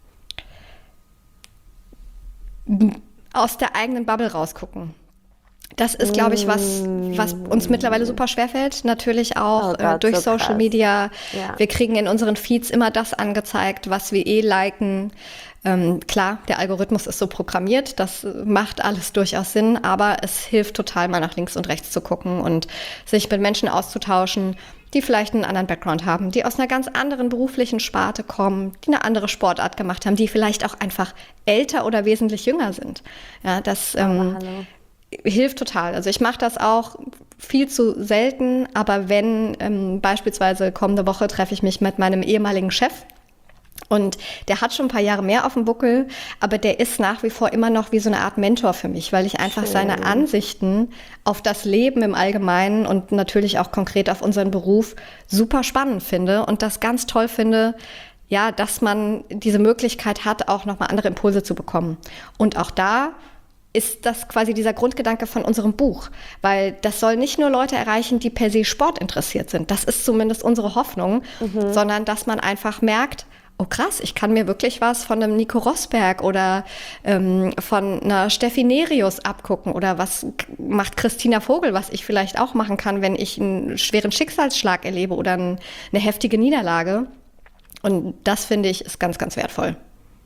Aus der eigenen Bubble rausgucken. Das ist, glaube ich, was, was uns mittlerweile super schwerfällt. Natürlich auch Oh Gott, äh, durch so Social krass. Media. Ja. Wir kriegen in unseren Feeds immer das angezeigt, was wir eh liken. Ähm, klar, der Algorithmus ist so programmiert, das macht alles durchaus Sinn, aber es hilft total, mal nach links und rechts zu gucken und sich mit Menschen auszutauschen, die vielleicht einen anderen Background haben, die aus einer ganz anderen beruflichen Sparte kommen, die eine andere Sportart gemacht haben, die vielleicht auch einfach älter oder wesentlich jünger sind. Ja, das ähm, hallo. hilft total. Also ich mache das auch viel zu selten, aber wenn ähm, beispielsweise kommende Woche treffe ich mich mit meinem ehemaligen Chef und der hat schon ein paar Jahre mehr auf dem Buckel, aber der ist nach wie vor immer noch wie so eine Art Mentor für mich, weil ich einfach Schön. seine Ansichten auf das Leben im Allgemeinen und natürlich auch konkret auf unseren Beruf super spannend finde und das ganz toll finde, ja, dass man diese Möglichkeit hat, auch nochmal andere Impulse zu bekommen. Und auch da ist das quasi dieser Grundgedanke von unserem Buch, weil das soll nicht nur Leute erreichen, die per se Sport interessiert sind. Das ist zumindest unsere Hoffnung, mhm. sondern dass man einfach merkt, oh krass, ich kann mir wirklich was von einem Nico Rosberg oder ähm, von einer Steffi Nerius abgucken oder was macht Christina Vogel, was ich vielleicht auch machen kann, wenn ich einen schweren Schicksalsschlag erlebe oder ein, eine heftige Niederlage. Und das finde ich ist ganz, ganz wertvoll.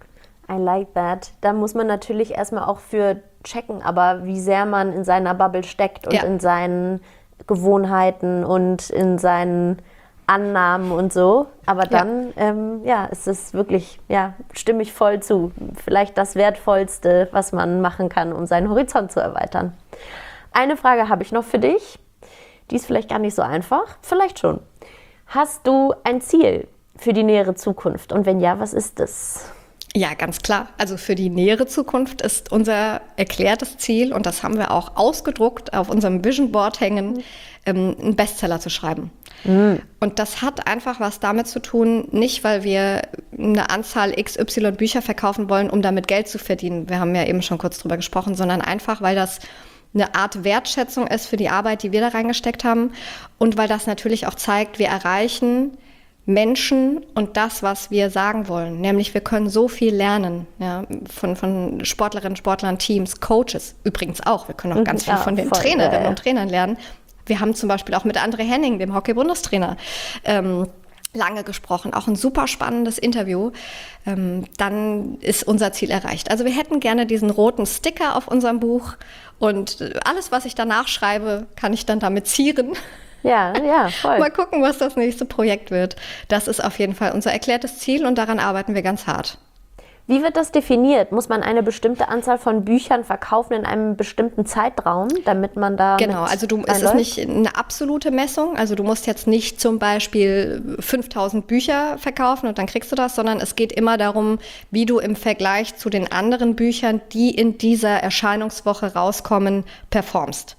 I like that. Da muss man natürlich erstmal auch für checken, aber wie sehr man in seiner Bubble steckt und ja. in seinen Gewohnheiten und in seinen Annahmen und so. Aber dann, ja, ähm, ja ist es wirklich, ja, stimme ich voll zu. Vielleicht das Wertvollste, was man machen kann, um seinen Horizont zu erweitern. Eine Frage habe ich noch für dich. Die ist vielleicht gar nicht so einfach. Vielleicht schon. Hast du ein Ziel für die nähere Zukunft? Und wenn ja, was ist das? Ja, ganz klar. Also für die nähere Zukunft ist unser erklärtes Ziel, und das haben wir auch ausgedruckt auf unserem Vision Board hängen, mhm. ähm, einen Bestseller zu schreiben. Mhm. Und das hat einfach was damit zu tun, nicht weil wir eine Anzahl X Y Bücher verkaufen wollen, um damit Geld zu verdienen. Wir haben ja eben schon kurz drüber gesprochen, sondern einfach, weil das eine Art Wertschätzung ist für die Arbeit, die wir da reingesteckt haben, und weil das natürlich auch zeigt, wir erreichen Menschen und das, was wir sagen wollen. Nämlich, wir können so viel lernen, ja, von, von Sportlerinnen, Sportlern, Teams, Coaches übrigens auch. Wir können auch ganz viel ja, von den voll, Trainerinnen ja. und Trainern lernen. Wir haben zum Beispiel auch mit André Henning, dem Hockey-Bundestrainer, ähm, lange gesprochen. Auch ein super spannendes Interview. Ähm, dann ist unser Ziel erreicht. Also wir hätten gerne diesen roten Sticker auf unserem Buch, und alles, was ich danach schreibe, kann ich dann damit zieren. Ja, ja, voll. Mal gucken, was das nächste Projekt wird. Das ist auf jeden Fall unser erklärtes Ziel, und daran arbeiten wir ganz hart. Wie wird das definiert? Muss man eine bestimmte Anzahl von Büchern verkaufen in einem bestimmten Zeitraum, damit man da Genau, also du, es ist nicht eine absolute Messung. Also du musst jetzt nicht zum Beispiel fünftausend Bücher verkaufen und dann kriegst du das, sondern es geht immer darum, wie du im Vergleich zu den anderen Büchern, die in dieser Erscheinungswoche rauskommen, performst.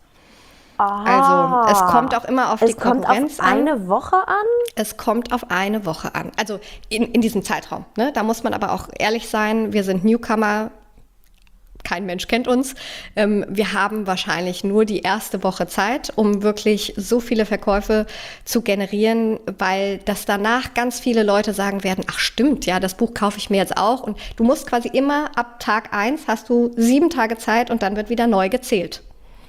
Ah, also es kommt auch immer auf die Konkurrenz an. Es kommt auf eine Woche an? Es kommt auf eine Woche an. Also in, in diesem Zeitraum. Ne? Da muss man aber auch ehrlich sein, wir sind Newcomer, kein Mensch kennt uns. Ähm, wir haben wahrscheinlich nur die erste Woche Zeit, um wirklich so viele Verkäufe zu generieren, weil das danach ganz viele Leute sagen werden, ach stimmt, ja, das Buch kaufe ich mir jetzt auch. Und du musst quasi immer ab Tag eins hast du sieben Tage Zeit, und dann wird wieder neu gezählt.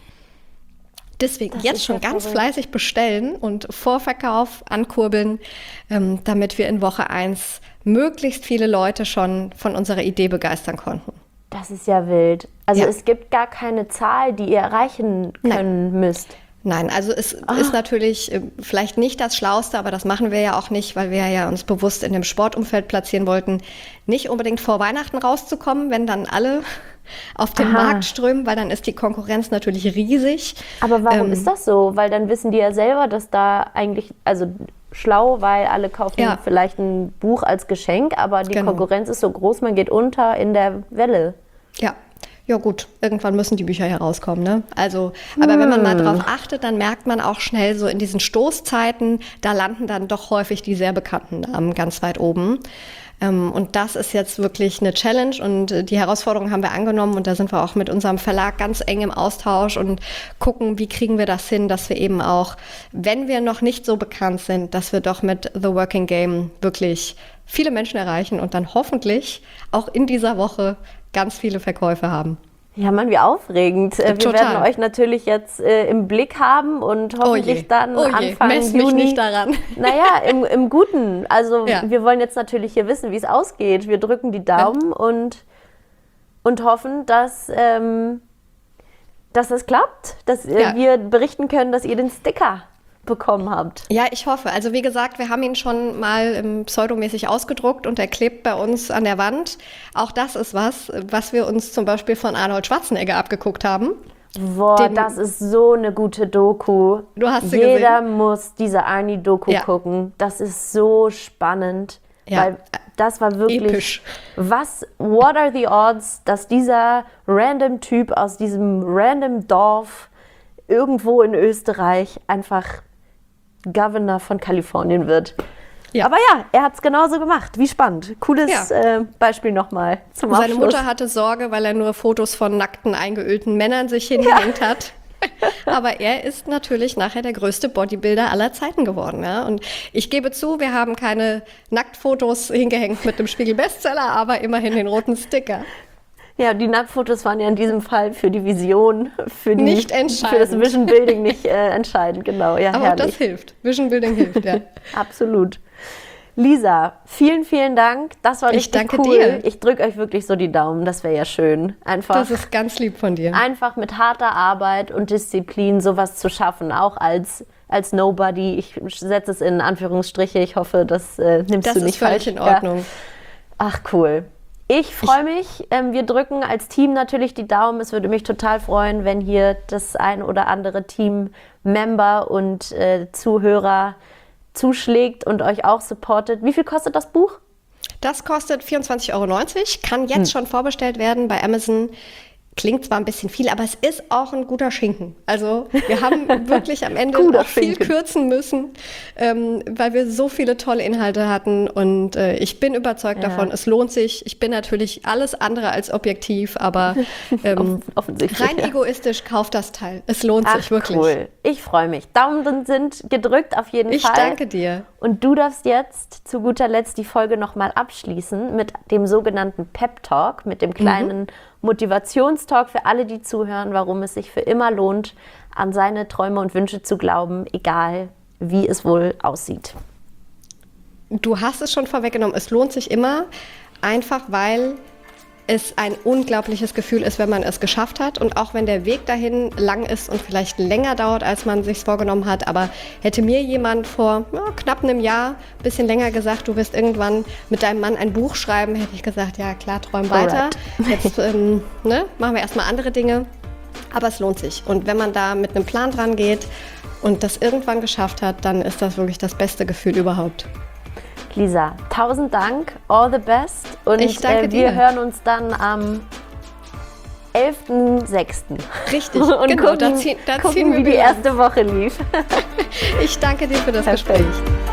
Deswegen das jetzt schon ganz verrückt. Fleißig bestellen und Vorverkauf ankurbeln, ähm, damit wir in Woche eins möglichst viele Leute schon von unserer Idee begeistern konnten. Das ist ja wild. Also ja. Es gibt gar keine Zahl, die ihr erreichen können Nein. müsst. Nein, also es Ah. ist natürlich äh, vielleicht nicht das Schlauste, aber das machen wir ja auch nicht, weil wir ja uns bewusst in dem Sportumfeld platzieren wollten, nicht unbedingt vor Weihnachten rauszukommen, wenn dann alle auf den Aha. Markt strömen, weil dann ist die Konkurrenz natürlich riesig. Aber warum Ähm, ist das so? Weil dann wissen die ja selber, dass da eigentlich, also schlau, weil alle kaufen Ja. vielleicht ein Buch als Geschenk, aber die Genau. Konkurrenz ist so groß, man geht unter in der Welle. Ja. Ja gut, irgendwann müssen die Bücher herauskommen, ne? Also, aber hm. wenn man mal drauf achtet, dann merkt man auch schnell so in diesen Stoßzeiten, da landen dann doch häufig die sehr bekannten Namen ganz weit oben. Ähm, und das ist jetzt wirklich eine Challenge, und die Herausforderung haben wir angenommen, und da sind wir auch mit unserem Verlag ganz eng im Austausch und gucken, wie kriegen wir das hin, dass wir eben auch, wenn wir noch nicht so bekannt sind, dass wir doch mit The Working Game wirklich viele Menschen erreichen und dann hoffentlich auch in dieser Woche ganz viele Verkäufe haben. Ja, Mann, wie aufregend. Wir Total. werden euch natürlich jetzt äh, im Blick haben und hoffentlich oh je. dann oh je. Anfang Mess Juni. mich nicht daran. Naja, im, im Guten. Also Ja. wir wollen jetzt natürlich hier wissen, wie es ausgeht. Wir drücken die Daumen Ja. und, und hoffen, dass, ähm, dass das klappt. Dass äh, Ja. wir berichten können, dass ihr den Sticker bekommen habt. Ja, ich hoffe. Also wie gesagt, wir haben ihn schon mal ähm, pseudomäßig ausgedruckt und er klebt bei uns an der Wand. Auch das ist was, was wir uns zum Beispiel von Arnold Schwarzenegger abgeguckt haben. Boah, Den- das ist so eine gute Doku. Du hast sie Jeder gesehen? muss diese Arnie-Doku Ja. gucken. Das ist so spannend. Ja. Weil das war wirklich, Episch. was, what are the odds, dass dieser random Typ aus diesem random Dorf irgendwo in Österreich einfach Governor von Kalifornien wird. Ja. Aber ja, er hat es genauso gemacht. Wie spannend. Cooles Ja. äh, Beispiel nochmal zum Seine Abschluss. Mutter hatte Sorge, weil er nur Fotos von nackten, eingeölten Männern sich hingehängt hat. Aber er ist natürlich nachher der größte Bodybuilder aller Zeiten geworden. Ja? Und ich gebe zu, wir haben keine Nacktfotos hingehängt mit dem Spiegel-Bestseller, aber immerhin den roten Sticker. Ja, die Nacktfotos waren ja in diesem Fall für die Vision, für, die, Nicht für das entscheidend. Vision Building nicht äh, entscheidend. Genau, ja, Aber auch das herrlich. hilft. Vision Building hilft, ja. Absolut. Lisa, vielen, vielen Dank. Das war Ich richtig danke cool. dir. Ich drücke euch wirklich so die Daumen. Das wäre ja schön. Einfach, Das ist ganz lieb von dir. einfach mit harter Arbeit und Disziplin sowas zu schaffen, auch als, als Nobody. Ich setze es in Anführungsstriche. Ich hoffe, das äh, nimmst Das du ist nicht völlig falsch. in Ordnung. Ja. Ach, cool. Ich freue mich. Ähm, wir drücken als Team natürlich die Daumen. Es würde mich total freuen, wenn hier das ein oder andere Team-Member und äh, Zuhörer zuschlägt und euch auch supportet. Wie viel kostet das Buch? Das kostet vierundzwanzig Euro neunzig, kann jetzt schon vorbestellt werden bei Amazon. Klingt zwar ein bisschen viel, aber es ist auch ein guter Schinken. Also wir haben wirklich am Ende Guter auch viel Schinken. kürzen müssen, ähm, weil wir so viele tolle Inhalte hatten. Und äh, ich bin überzeugt Ja. davon, es lohnt sich. Ich bin natürlich alles andere als objektiv, aber ähm, Offensichtlich. rein ja. egoistisch, kauft das Teil. Es lohnt Ach, sich wirklich. cool. Ich freue mich. Daumen sind gedrückt auf jeden Ich Fall. danke dir. Und du darfst jetzt zu guter Letzt die Folge nochmal abschließen mit dem sogenannten Pep Talk, mit dem kleinen Motivationstalk für alle, die zuhören, warum es sich für immer lohnt, an seine Träume und Wünsche zu glauben, egal wie es wohl aussieht. Du hast es schon vorweggenommen. Es lohnt sich immer, einfach weil es ein unglaubliches Gefühl ist, wenn man es geschafft hat. Und auch wenn der Weg dahin lang ist und vielleicht länger dauert, als man sich vorgenommen hat. Aber hätte mir jemand vor ja, knapp einem Jahr, ein bisschen länger gesagt, du wirst irgendwann mit deinem Mann ein Buch schreiben, hätte ich gesagt, ja klar, träum weiter. Alright. Jetzt ähm, ne, machen wir erstmal andere Dinge. Aber es lohnt sich. Und wenn man da mit einem Plan dran geht und das irgendwann geschafft hat, dann ist das wirklich das beste Gefühl überhaupt. Lisa, tausend Dank, all the best. Und Ich danke äh, wir dir. hören uns dann am elften sechsten Richtig, und genau, gucken, da ziehen- da gucken ziehen wir wie die Bilanz. erste Woche lief. Ich danke dir für das Perfekt. Gespräch.